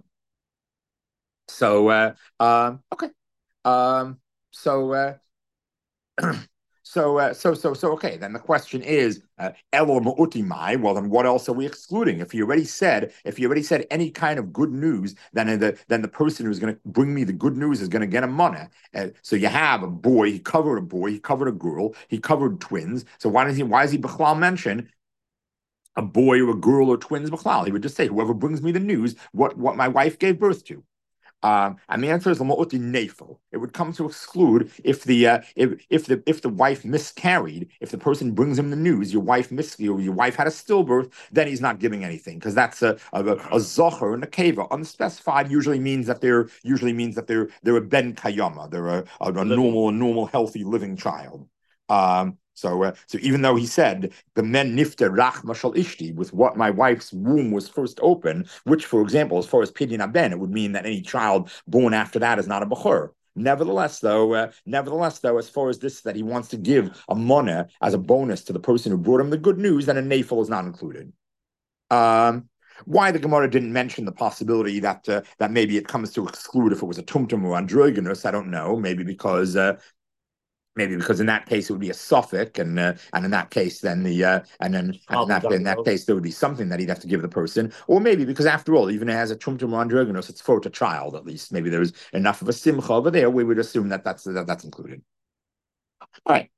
So uh, um. Okay. Um. So. Uh, So, uh, so, so, so, okay. Then the question is, uh, Elor Ma'utimai. Well, then what else are we excluding? If you already said, if you already said any kind of good news, then the then the person who's going to bring me the good news is going to get a money. Uh, so you have a boy. He covered a boy. He covered a girl. He covered twins. So why does he? Why does he Bichlal mention a boy or a girl or twins Bichlal? He would just say, whoever brings me the news, what what my wife gave birth to. Um, and the answer is nefel. It would come to exclude if the uh, if if the if the wife miscarried, if the person brings him the news, your wife mis your, your wife had a stillbirth, then he's not giving anything because that's a a, a zocher and a keva. Unspecified usually means that they're usually means that they're they're a ben kayama, they're a, a, a normal a normal healthy living child. Um, So, uh, so even though he said the men nifter rach mashal ishti, with what my wife's womb was first open, which, for example, as far as pidyon ben, it would mean that any child born after that is not a bechor. Nevertheless, though, uh, nevertheless, though, as far as this, that he wants to give a money as a bonus to the person who brought him the good news, then a nafel is not included. Um. Why the Gemara didn't mention the possibility that uh, that maybe it comes to exclude if it was a tumtum or androgynous, I don't know. Maybe because. Uh, Maybe because in that case it would be a suffix, and uh, and in that case then the uh, and then and in that in that case there would be something that he'd have to give the person, or maybe because after all, even as a tumtum androgynous, it's for a child at least. Maybe there was enough of a simcha over there. We would assume that that's that, that's included. All right,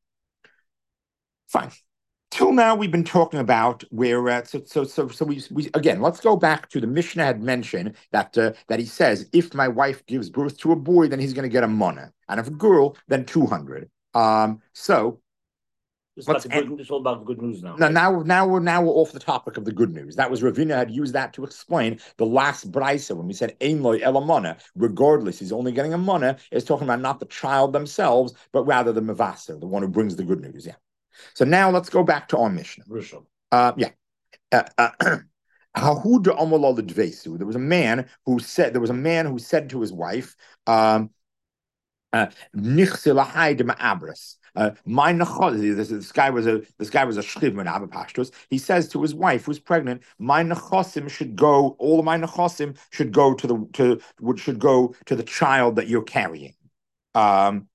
fine. Till now, we've been talking about where uh, so so so so we we again. Let's go back to the Mishnah had mentioned that uh, that he says if my wife gives birth to a boy, then he's going to get a money, and if a girl, then two hundred. Um, so It's, about the good, it's all about the good news now. Now, right? now, now we're now we're off the topic of the good news. That was Ravina had used that to explain the last brisa when we said ein loy elamana. Regardless, he's only getting a mana. Is talking about not the child themselves, but rather the mavaser, the one who brings the good news. Yeah. So now let's go back to our Mishnah. Uh, yeah. Uh, uh, there was a man who said there was a man who said to his wife, um, uh, Uh, my this, this guy was a this guy was a shchiv pashtos. He says to his wife who's pregnant, my nechosim should go. All of my nechosim should go to the to would should go to the child that you're carrying. Um,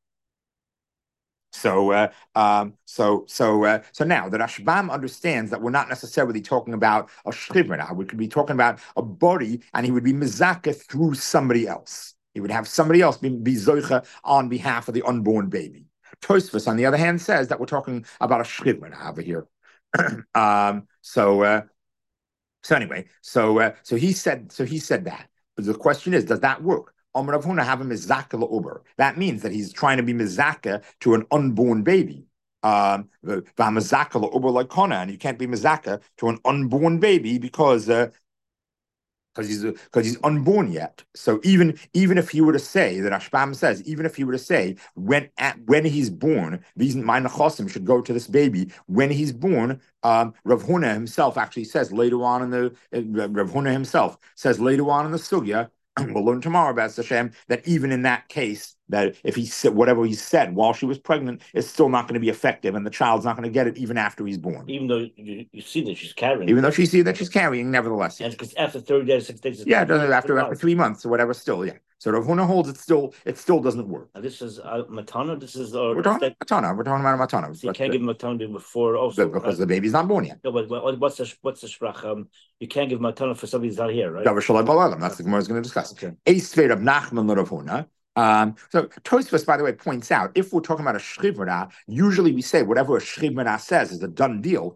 so uh, um, so so uh, so now the Rashbam understands that we're not necessarily talking about a shchiv. We could be talking about a body, and he would be mezakeh through somebody else. He would have somebody else be, be zoicha on behalf of the unborn baby. Tosfos, on the other hand, says that we're talking about a shchivra over here. um, so, uh, so anyway, so uh, so he said, so he said that. But the question is, does that work? Amar Rav Huna have a mizaka la'uber. That means that he's trying to be mizaka to an unborn baby. Um, v'hamizaka la'uber like Kona, and you can't be mizaka to an unborn baby because. Uh, Because he's because he's unborn yet. So even even if he were to say that Ashbam says, even if he were to say when at when he's born, these Ma'anachosim should go to this baby when he's born. Um, Rav Huna himself actually says later on in the uh, Rav Huna himself says later on in the sugya. We'll learn tomorrow about Hashem that even in that case, that if he said whatever he said while she was pregnant, it's still not going to be effective, and the child's not going to get it even after he's born. Even though you, you see that she's carrying, even though she sees that she's carrying, nevertheless, and because after thirty days, six days, yeah, after after three months or whatever, still, yeah. So Rav Huna holds it still, it still doesn't work. Now this is uh, matana. This is uh, we're talking about matana. We're talking about matana. So you can't give matana before also because the baby's not born yet. No, but what's the what's the sprach? Um, you can't give matana for somebody who's not here, right? That's the Gemara is going to discuss. Okay. Eisved of Nachman Rav Huna. Um, so Tosfos, by the way, points out if we're talking about a shchivra, usually we say whatever a shchivra says is a done deal.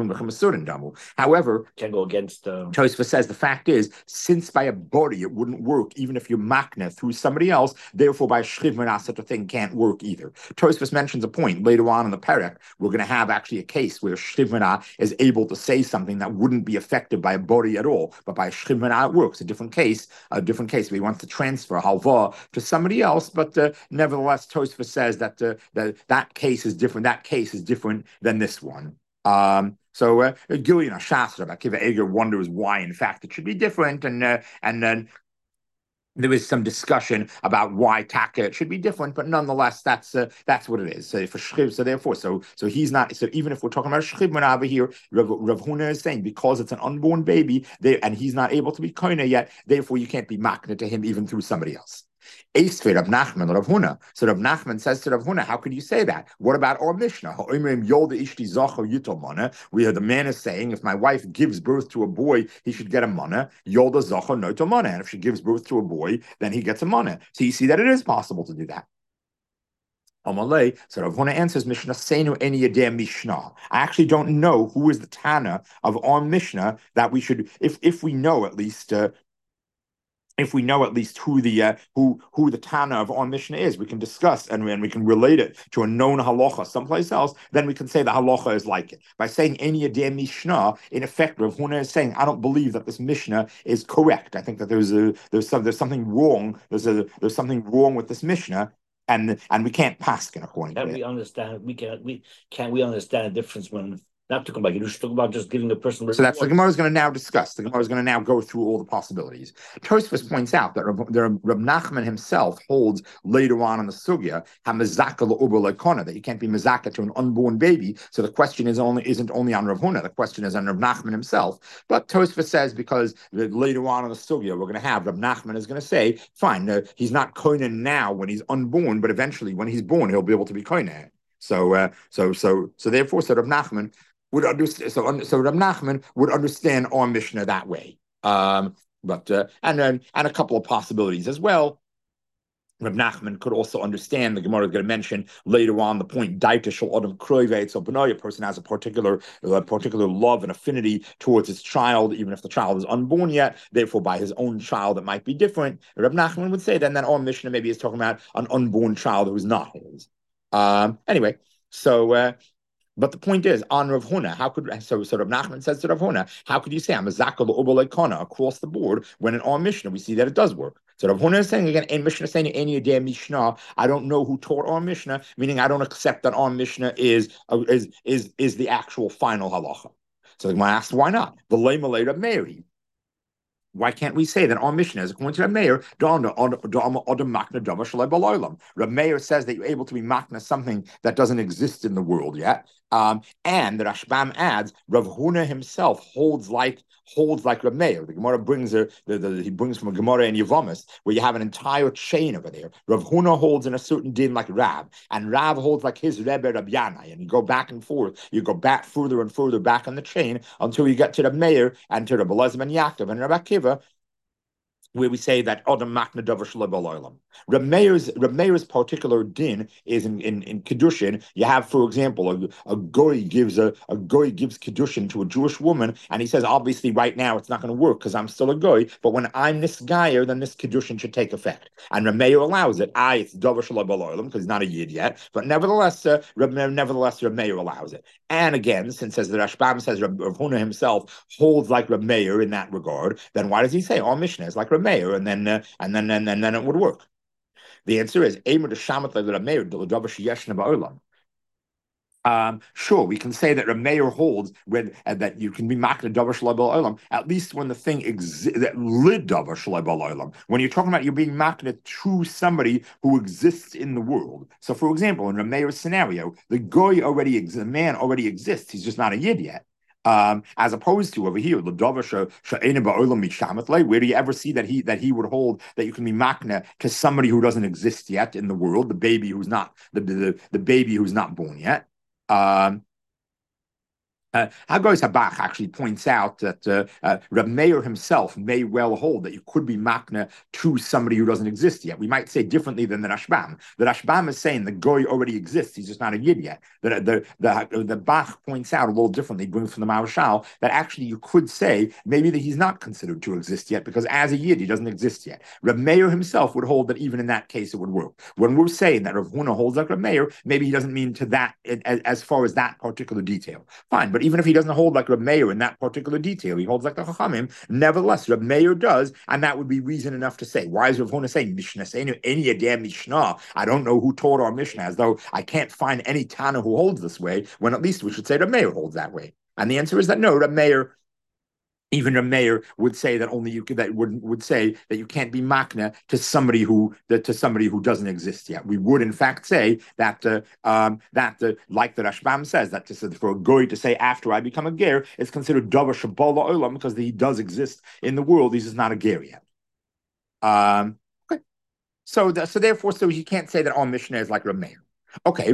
However, can go against. Uh... Tosfos says the fact is, since by a body it wouldn't work, even if you're makna through somebody else, therefore by a shchivra such a thing can't work either. Tosfos mentions a point later on in the perek. We're going to have actually a case where shchivra is able to say something that wouldn't be affected by a body at all, but by a shchivra it works. A different case, a different case where he wants to transfer halva to some somebody else, but uh, nevertheless, Tosfos says that uh, that that case is different. That case is different than this one. Um, so uh, Gillian Shastra, Akiva Eger wonders why, in fact, it should be different, and uh, and then. There is some discussion about why taka should be different, but nonetheless, that's uh, that's what it is. So for shchiv, so therefore, so so he's not. So even if we're talking about shchiv over here, Rav, Rav Huna is saying because it's an unborn baby, they, and he's not able to be koina yet, therefore you can't be makna to him even through somebody else. Eisved Rav Nachman Rav Huna. So Rav Nachman says to Rav Huna, how could you say that? What about our Mishnah? We heard the man is saying, if my wife gives birth to a boy, he should get a mana. Yolda zacha no to mana. And if she gives birth to a boy, then he gets a mana. So you see that it is possible to do that. Amalei, so Rav Huna answers Mishnah Seinu Eni Yedei Mishnah. I actually don't know who is the Tana of our Mishnah that we should, if if we know at least. Uh, If we know at least who the uh, who who the Tana of our Mishnah is, we can discuss and, and we can relate it to a known halacha someplace else. Then we can say the halacha is like it. By saying any Yedei Mishnah, in effect, Rav Huna is saying, I don't believe that this Mishnah is correct. I think that there's a there's some there's something wrong. There's a there's something wrong with this Mishnah. And and we can't pass it according can to we it. understand we can we can we understand the difference when not talking about you should talk about just giving the person. So that's the Gemara is going to now discuss. The Gemara is going to now go through all the possibilities. Tosfos points out that Rab, Rab Nachman himself holds later on in the sugya hamazaka la'uber lekona that you can't be mazaka to an unborn baby. So the question is only isn't only on Rav Huna. The question is on Rab Nachman himself. But Tosfos says because later on in the sugya we're going to have Rab Nachman is going to say, fine, uh, he's not koinen now when he's unborn, but eventually when he's born he'll be able to be koinen. So uh, so so so therefore, so Rab Nachman. Would understand so so Rab Nachman would understand our Mishnah that way, um, but uh, and then and a couple of possibilities as well. Rab Nachman could also understand the Gemara is going to mention later on the point daita shel adam kroivet. So b'nai, a person has a particular a particular love and affinity towards his child, even if the child is unborn yet. Therefore, by his own child, it might be different. Rab Nachman would say then that our Mishnah maybe is talking about an unborn child who is not his. Um, anyway, so. Uh, But the point is, on Rav Huna, how could so so Rav Nachman says to Rav Huna, how could you say I'm a zakal ubalekana across the board when in our Mishnah we see that it does work? So Rav Huna is saying again, in Mishnah saying any day Mishnah, I don't know who taught our Mishnah, meaning I don't accept that our Mishnah is uh, is is is the actual final halacha. So the Gemara asks, why not? The Leimalei Mary. Why can't we say that our Mishnah is according to the Meir? Rav Meir says that you're able to be makna something that doesn't exist in the world yet. Um, and the Rashbam adds, Rav Huna himself holds like holds like Rav Meir. The Gemara brings a, the, the, he brings from a Gemara in Yevamis, where you have an entire chain over there. Rav Huna holds in a certain din like Rav, and Rav holds like his Rebbe Rav Yanai, and you go back and forth. You go back further and further back on the chain until you get to the Meir and to Rabbi Elazar ben Yaakov and Rabbi Akiva, where we say that Adam Makna Davar Shalom Olam. Reb Meir's Reb Meir's particular din is in, in, in Kiddushin. You have, for example, a, a goy gives a, a goy gives Kiddushin to a Jewish woman, and he says, obviously, right now it's not going to work because I'm still a goy, but when I'm this guyer, then this Kiddushin should take effect. And Reb Meir allows it. I, it's Davar Shalom Olam because he's not a yid yet, but nevertheless, uh, Reb Meir, nevertheless, Reb Meir allows it. And again, since as the Rashbam says, Reb, Reb Huna himself holds like Reb Meir in that regard, then why does he say our Mishnah is like Reb Meir, and then uh, and then and, and then it would work? The answer is um, sure, we can say that Reb Meir holds when uh, that you can be makna davar shalai b'al olam, at least when the thing exists, that lid davar shalai b'al olam. When you're talking about you're being makna to somebody who exists in the world. So, for example, in Reb Meir's scenario, the goy already exists, the man already exists. He's just not a yid yet. Um, as opposed to over here, where do you ever see that he that he would hold that you can be makna to somebody who doesn't exist yet in the world, the baby who's not the the, the baby who's not born yet? Um, Uh, Hagoy Habach actually points out that uh, uh, Reb Meir himself may well hold that you could be makna to somebody who doesn't exist yet. We might say differently than the Rashbam. The Rashbam is saying the goy already exists; he's just not a yid yet. The the the, the Bach points out a little differently, going from the Maharshal, that actually you could say maybe that he's not considered to exist yet because as a yid he doesn't exist yet. Reb Meir himself would hold that even in that case it would work. When we're saying that Rav Huna holds like Reb Meir, maybe he doesn't mean to that as, as far as that particular detail. Fine, but But even if he doesn't hold like Reb Meir in that particular detail, he holds like the Chachamim. Nevertheless, Reb Meir does, and that would be reason enough to say. Why is Rav Huna saying Mishnah? Saying any damn Mishnah? I don't know who taught our Mishnah, as though I can't find any Tana who holds this way. When at least we should say Reb Meir holds that way. And the answer is that no, Reb Meir. Even a mayor would say that only you could that would would say that you can't be makna to somebody who that to somebody who doesn't exist yet. We would in fact say that uh, um, that uh, like the Rashbam says that to, for a goy to say after I become a ger is considered davar shabala olam because he does exist in the world. He's just not a ger yet. Um, okay, so the, so therefore, so he can't say that our Mishnah is like Reb Meir. Okay,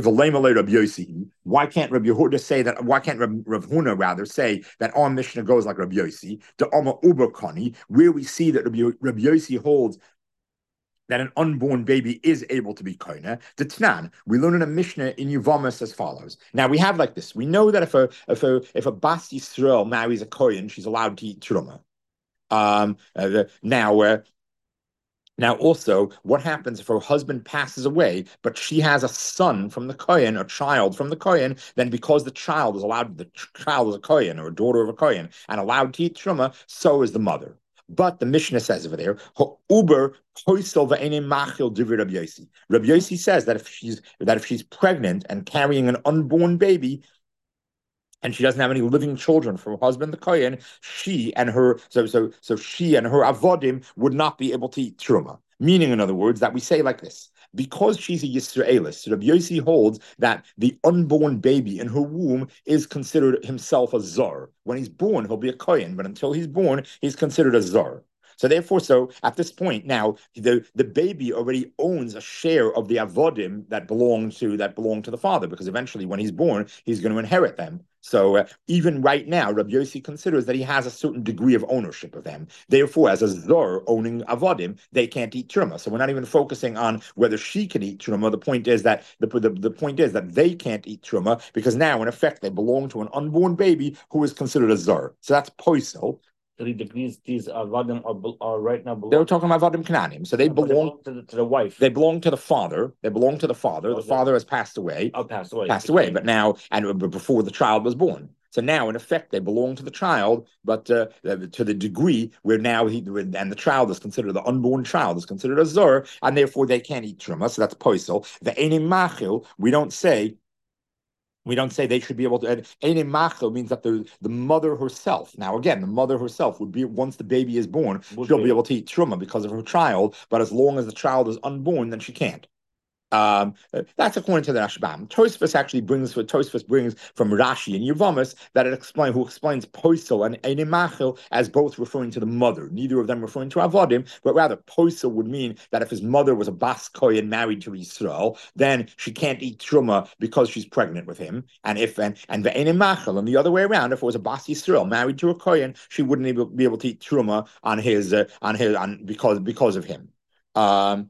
why can't Rabbi Yehuda say that? Why can't Rav, Rav Huna rather say that our Mishnah goes like Rabbi Yossi, the Alma Ubakani, where we see that Rabbi, Rabbi Yossi holds that an unborn baby is able to be koine. The Tnan, we learn in a Mishnah in Yevamis as follows. Now we have like this. We know that if a if a if a Bas Yisrael marries a kohen, she's allowed to eat truma. Um, uh, now. Uh, Now, also, what happens if her husband passes away, but she has a son from the Kohen, a child from the Kohen, then because the child is allowed, the child is a Kohen or a daughter of a Kohen, and allowed to eat Truma, so is the mother. But the Mishnah says over there, Uber machil divrei Rabbi Yossi. Rabbi Yossi says that if she's that if she's pregnant and carrying an unborn baby, and she doesn't have any living children from her husband, the Kohen, she and her, so so so she and her avodim would not be able to eat truma. Meaning, in other words, that we say like this: because she's a Yisraelis, Rabbi Yossi holds that the unborn baby in her womb is considered himself a zar. When he's born, he'll be a Kohen, but until he's born, he's considered a zar. So therefore, so at this point now, the, the baby already owns a share of the avodim that belong to that belong to the father, because eventually, when he's born, he's going to inherit them. So uh, even right now, Rabbi Yossi considers that he has a certain degree of ownership of them. Therefore, as a zor owning avodim, they can't eat truma. So we're not even focusing on whether she can eat truma. The point is that the, the, the point is that they can't eat truma because now, in effect, they belong to an unborn baby who is considered a zor. So that's poisel. So these these avodim are are right now. They were talking about avodim kananim, so they yeah, belong, they belong to, the, to the wife. They belong to the father. They belong to the father. Oh, the father has passed away. Oh, passed away. Passed away, but now and before the child was born. So now, in effect, they belong to the child, but uh, to the degree where now he and the child is considered the unborn child is considered a zur, and therefore they can't eat truma. So that's poisel. The enim machil, we don't say. We don't say they should be able to. Enim machil means that the the mother herself. Now again, the mother herself would be once the baby is born, she'll be able to eat truma because of her child. But as long as the child is unborn, then she can't. Um, that's according to the Rashbam. Tosfos actually brings what Tosfos brings from Rashi and Yevamos that it explain who explains poisel and enimachil as both referring to the mother, neither of them referring to avodim, but rather poisel would mean that if his mother was a bas kohen married to Yisrael, then she can't eat truma because she's pregnant with him. And if and and the enimachil and the other way around, if it was a bas Yisrael married to a kohen, she wouldn't able, be able to eat truma on his uh, on his on because because of him. Um,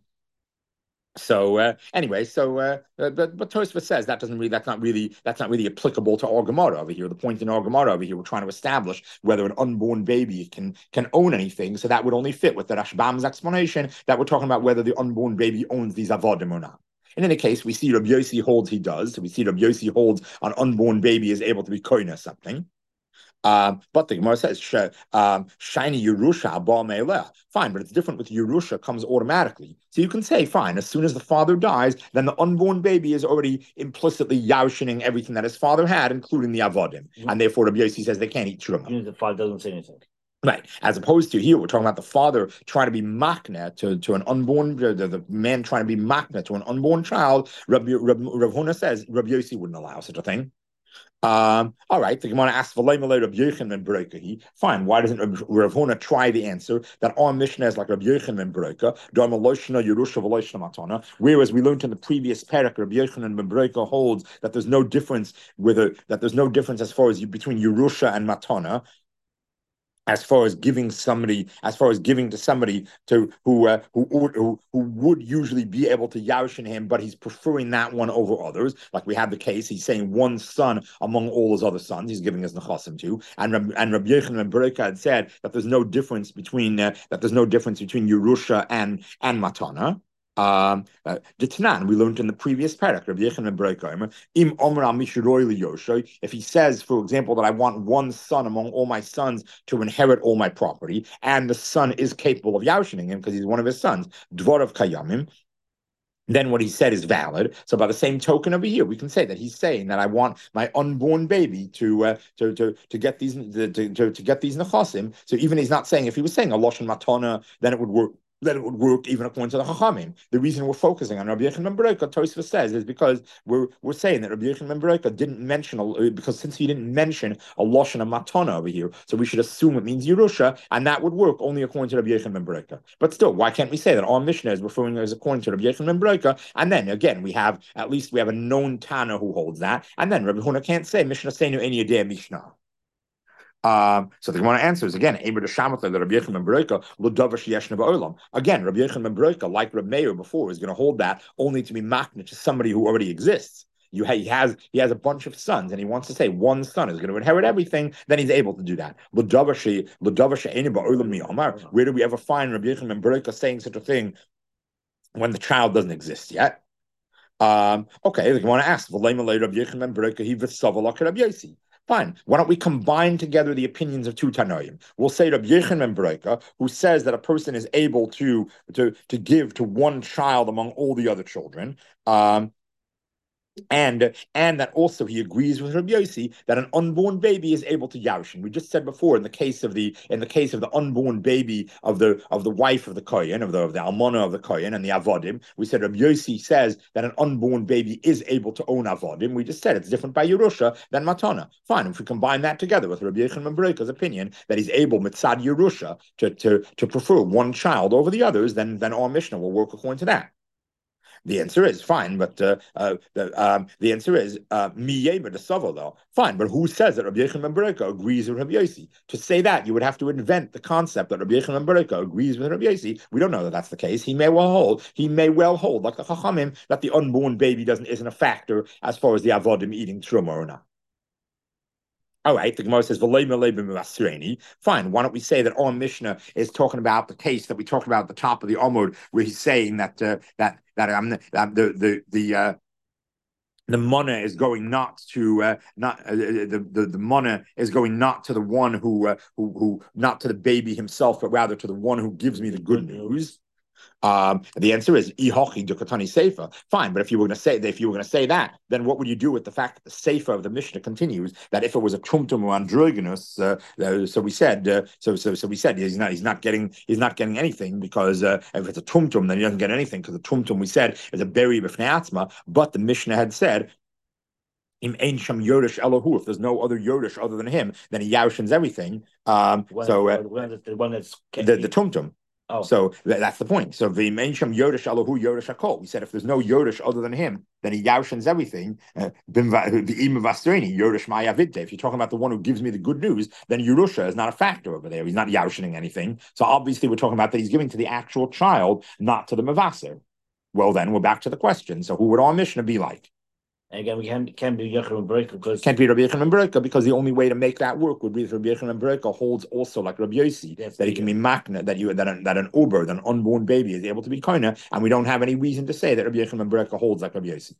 So uh, anyway, so uh, but but Tosfos says that doesn't really that's not really that's not really applicable to our Gemara over here. The point in our Gemara over here, we're trying to establish whether an unborn baby can can own anything. So that would only fit with the Rashbam's explanation that we're talking about whether the unborn baby owns these avodim or not. In any case, we see Rabbi Yossi holds he does. So we see Rabbi Yossi holds an unborn baby is able to be koina something. Um, but the Gemara says, um, "Shiny Yerusha ba me'eleh." Fine, but it's different with Yerusha comes automatically. So you can say, fine, as soon as the father dies, then the unborn baby is already implicitly yawshining everything that his father had, including the avodim, mm-hmm. and therefore Rabbi Yossi says they can't eat truma. The father doesn't say anything. Right, as opposed to here, we're talking about the father trying to be makna to, to an unborn, the, the man trying to be makna to an unborn child. Rabbi Rav, Rav Huna says Rabbi Yossi wouldn't allow such a thing. Um, all right, the Gemara asks, Fine, why doesn't Rav Huna try the answer that our Mishnah is like Rabbi Yochanan ben Broka, whereas we learned in the previous parak, Rabbi Yochanan ben Broka holds that there's no difference with a, that there's no difference as far as you, between Yerusha and Matana. As far as giving somebody, as far as giving to somebody to who uh, who, who who would usually be able to yawshin him, but he's preferring that one over others. Like we have the case, he's saying one son among all his other sons, he's giving his nechasim to. And and Rabbi Yochanan ben Beroka had said that there's no difference between uh, that there's no difference between Yerusha and and Matana. Um, uh, the Tanan we learned in the previous parak, Rabbi Yochanan ben Beroka, Im Omra Mishroi Liyoshay. If he says, for example, that I want one son among all my sons to inherit all my property, and the son is capable of yawshining him because he's one of his sons, Dvorav Kayamim. Then what he said is valid. So by the same token over here, we can say that he's saying that I want my unborn baby to uh, to, to to get these to, to, to get these nechasim. So even he's not saying if he was saying a lashon matana, then it would work. Then it would work even according to the Chachamim. The reason we're focusing on Rabbi Yochanan ben Beroka, Tosfos says, is because we're we're saying that Rabbi Yochanan ben Beroka didn't mention a, because since he didn't mention a lashon of matana over here, so we should assume it means Yerusha, and that would work only according to Rabbi Yochanan ben Beroka. But still, why can't we say that our Mishnah is referring as according to Rabbi Yochanan ben Beroka? And then again, we have at least we have a known Tana who holds that, and then Rabbi Huna can't say Mishnah Seinu Eni Yedei Mishnah. Um, so the Gemara answers again. Again, Rabbi Yochanan ben Beroka, like Reb Meir before, is going to hold that only to be makna to somebody who already exists. You he has he has a bunch of sons, and he wants to say one son is going to inherit everything. Then he's able to do that. Where do we ever find Rabbi Yochanan ben Beroka saying such a thing when the child doesn't exist yet? Um, okay, the Gemara asks, fine. Why don't we combine together the opinions of two Tanoim? We'll say Rabbi Yochanan ben Beroka, who says that a person is able to, to, to give to one child among all the other children. Um, And and that also he agrees with Rabbi Yossi that an unborn baby is able to yawshin. We just said before in the case of the in the case of the unborn baby of the of the wife of the kohen of the of the almana of the kohen and the avodim. We said Rabbi Yossi says that an unborn baby is able to own avodim. We just said it's different by Yerusha than matana. Fine, if we combine that together with Rabbi Yochanan ben Beroka's opinion that he's able mitzad Yerusha to to to prefer one child over the others, then then our Mishnah will work according to that. The answer is fine, but uh, uh, the, um, the answer is miyema de savo though. Fine, but who says that Rabbi Yochanan ben Beroka agrees with Rabbi Yossi? To say that, you would have to invent the concept that Rabbi Yochanan ben Beroka agrees with Rabbi Yossi. We don't know that that's the case. He may well hold. He may well hold, like the Chachamim, that the unborn baby doesn't isn't a factor as far as the avodim eating truma or not. All right, the Gemara says, fine, why don't we say that our Mishnah is talking about the case that we talked about at the top of the Amud, where he's saying that uh, that that um, the the the uh, the mana is going not to uh, not uh, the, the the mana is going not to the one who uh, who who not to the baby himself, but rather to the one who gives me the good news. Um, the answer is ihochi dukatani sefer. Fine, but if you were going to say if you were going to say that, then what would you do with the fact that the sefer of the Mishnah continues that if it was a tumtum or androgynous, uh, uh, so we said, uh, so so so we said he's not he's not getting he's not getting anything because uh, if it's a tumtum, then he doesn't get anything because the tumtum we said is a berry b'fnei atzma. But the Mishnah had said, Im Ein Sham Yorush Elohu. If there's no other Yorush other than him, then he Yarushins everything. Um, When, so uh, when the one that's the the tumtum. Oh. So th- that's the point. So the mention Yorush Allahu Yorush Akol. We said if there's no Yorush other than him, then he Yaushins everything. Uh, the Ima Vastreni, Yorush Mayavidte. If you're talking about the one who gives me the good news, then Yerusha is not a factor over there. He's not Yaushining anything. So obviously we're talking about that he's giving to the actual child, not to the Mavaser. Well, then we're back to the question. So who would our Mishnah be like? And again, we can can't be Yechon and Bereka because can't be Rabbi Yechon and Bereka because the only way to make that work would be if Rabbi Yechon and Bereka holds also like Rabbi Yossi Yes, that he can be makna, that you that an, that an uber, that an unborn baby is able to be koina, and we don't have any reason to say that Rabbi Yechon and Bereka holds like Rabbi Yossi.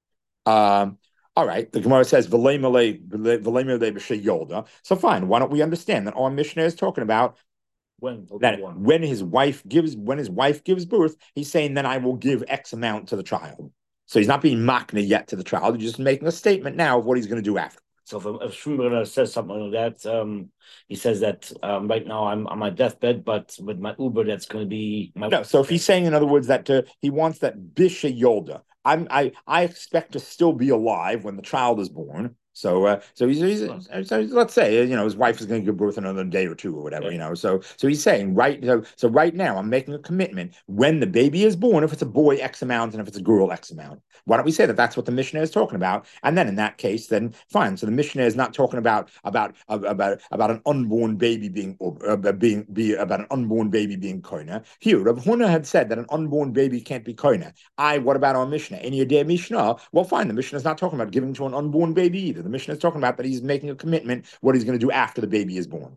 Um, all right, the Gemara says v'lei malei v'lei malei b'shei yolda. So fine, why don't we understand that our Mishnah is talking about when that when his wife gives when his wife gives birth, he's saying then I will give X amount to the child. So he's not being makna yet to the child. He's just making a statement now of what he's going to do after. So if, if Shmuel says something like that, um, he says that um, right now I'm on my deathbed, but with my Uber, that's going to be my. No, so if he's saying, in other words, that uh, he wants that bisha yolda, I'm I I expect to still be alive when the child is born. So, uh, so he's, he's so let's say you know his wife is going to give birth another day or two or whatever, yeah. you know. So, so he's saying right. So, so right now, I'm making a commitment. When the baby is born, if it's a boy, X amount, and if it's a girl, X amount. Why don't we say that that's what the Mishnah is talking about? And then in that case, then fine. So the Mishnah is not talking about about about about an unborn baby being uh, being be about an unborn baby being koina. Here, Rav Huna had said that an unborn baby can't be koina. I. What about our Mishnah? Any day Mishnah? Well, fine. The Mishnah is not talking about giving to an unborn baby either. The Mishnah is talking about that he's making a commitment, what he's going to do after the baby is born.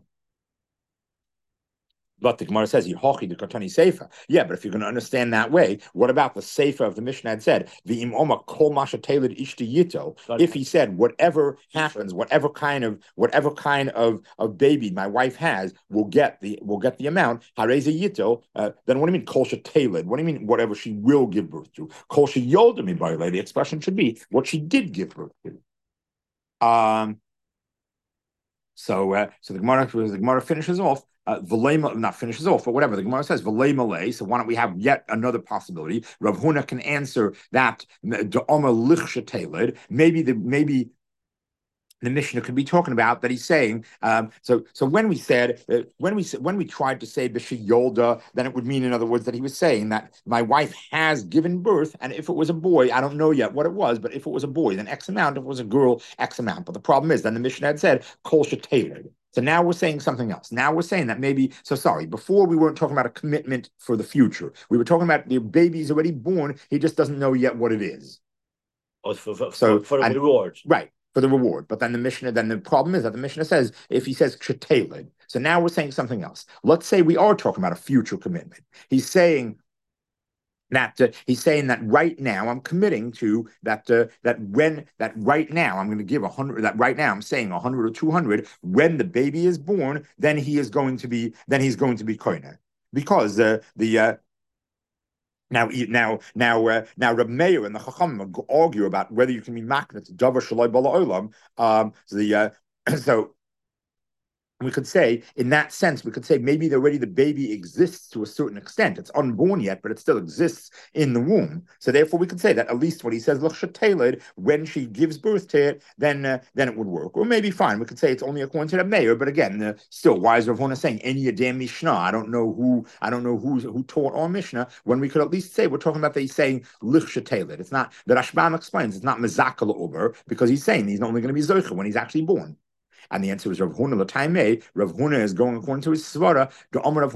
But the Gemara says, "Yihochi the Kartani Sefer." Yeah, but if you're going to understand that way, what about the Sefer of the Mishnah had said, "The imoma kol masha tailored ishti yito." If he said, "Whatever happens, whatever kind of whatever kind of, of baby my wife has, will get the will get the amount." Hareza yito. Uh, then what do you mean kol tailored? What do you mean whatever she will give birth to? Kol yolda by the expression should be what she did give birth to. Um. So, uh, so the Gemara, the Gemara finishes off. Uh, not finishes off, but whatever. The Gemara says v'lei malay. So why don't we have yet another possibility? Rav Huna can answer that. Maybe the maybe. The Mishnah could be talking about that he's saying. Um, so, so when we said uh, when we when we tried to say b'shi yolda, then it would mean, in other words, that he was saying that my wife has given birth, and if it was a boy, I don't know yet what it was, but if it was a boy, then X amount. If it was a girl, X amount. But the problem is, then the Mishnah had said kol tailored. So now we're saying something else. Now we're saying that maybe. So sorry. Before we weren't talking about a commitment for the future. We were talking about the baby's already born. He just doesn't know yet what it is. Oh, for, for, so for the and, reward, right? For the reward. But then the Mishnah, then the problem is that the Mishnah says, if he says ksheteled, so now we're saying something else. Let's say we are talking about a future commitment. He's saying that uh, he's saying that right now I'm committing to that uh, that when that right now I'm going to give a hundred that right now I'm saying a hundred or two hundred when the baby is born, then he is going to be then he's going to be koine because uh, the uh, Now, now, now, uh, now, Reb Meir and the Chachamim argue about whether you can be makna to davar shaloi bala olam. Um, so the uh, so we could say, in that sense, we could say maybe already the baby exists to a certain extent. It's unborn yet, but it still exists in the womb. So therefore, we could say that at least when he says l'chshateled, when she gives birth to it, then uh, then it would work. Or maybe fine, we could say it's only according to the mayor. But again, uh, still, why is Rav Huna saying any Adam Mishnah? I don't know who I don't know who who taught our Mishnah. When we could at least say we're talking about that he's saying l'chshateled. It's not the Rashbam explains it's not mezakal uber because he's saying he's only going to be zoicha when he's actually born. And the answer is Rav Huna l'taimei. Rav Huna is going according to his svara. Rav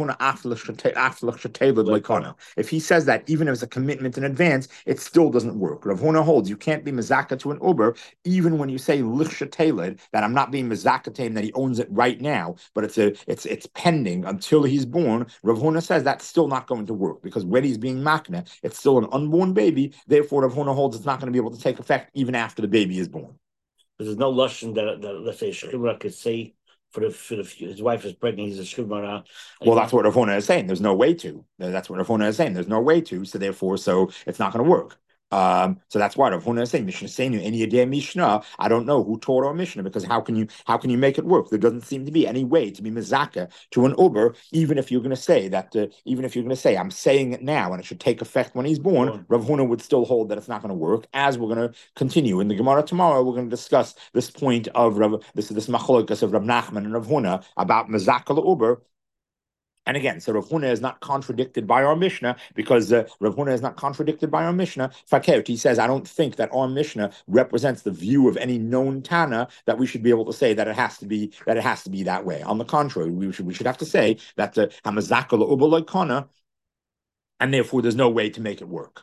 Huna If he says that even if it's a commitment in advance, it still doesn't work. Rav Huna holds you can't be mezaka to an uber even when you say lichshateled, that I'm not being mezaka to him, that he owns it right now, but it's a it's it's pending until he's born. Rav Huna says that's still not going to work because when he's being makna, it's still an unborn baby. Therefore, Rav Huna holds it's not going to be able to take effect even after the baby is born. There's no lashon that, that let's say Shchibra could say for the for the his wife is pregnant, he's a Shchibra. Well, that's what Rav Huna is saying. There's no way to. That's what Rav Huna is saying. There's no way to. So therefore, so it's not going to work. Um, so that's why Rav Huna is saying Mishnah saying any day Mishnah. I don't know who taught our Mishnah because how can you how can you make it work? There doesn't seem to be any way to be mezaka to an uber, even if you're going to say that. Uh, even if you're going to say I'm saying it now and it should take effect when he's born, yeah. Rav Huna would still hold that it's not going to work. As we're going to continue in the Gemara tomorrow, we're going to discuss this point of Rav, this this machlokas of Rav Nachman and Rav Huna about mezaka uber. And again, so Rav Huna is not contradicted by our Mishnah because uh, Rav Huna is not contradicted by our Mishnah. Fakert, he says, I don't think that our Mishnah represents the view of any known Tana that we should be able to say that it has to be that it has to be that way. On the contrary, we should we should have to say that the Hamazaka la'uba lo'kana, and therefore there's no way to make it work.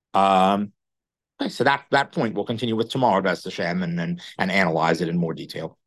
Um, okay, so that that point we'll continue with tomorrow, B'ez Hashem, and and and analyze it in more detail.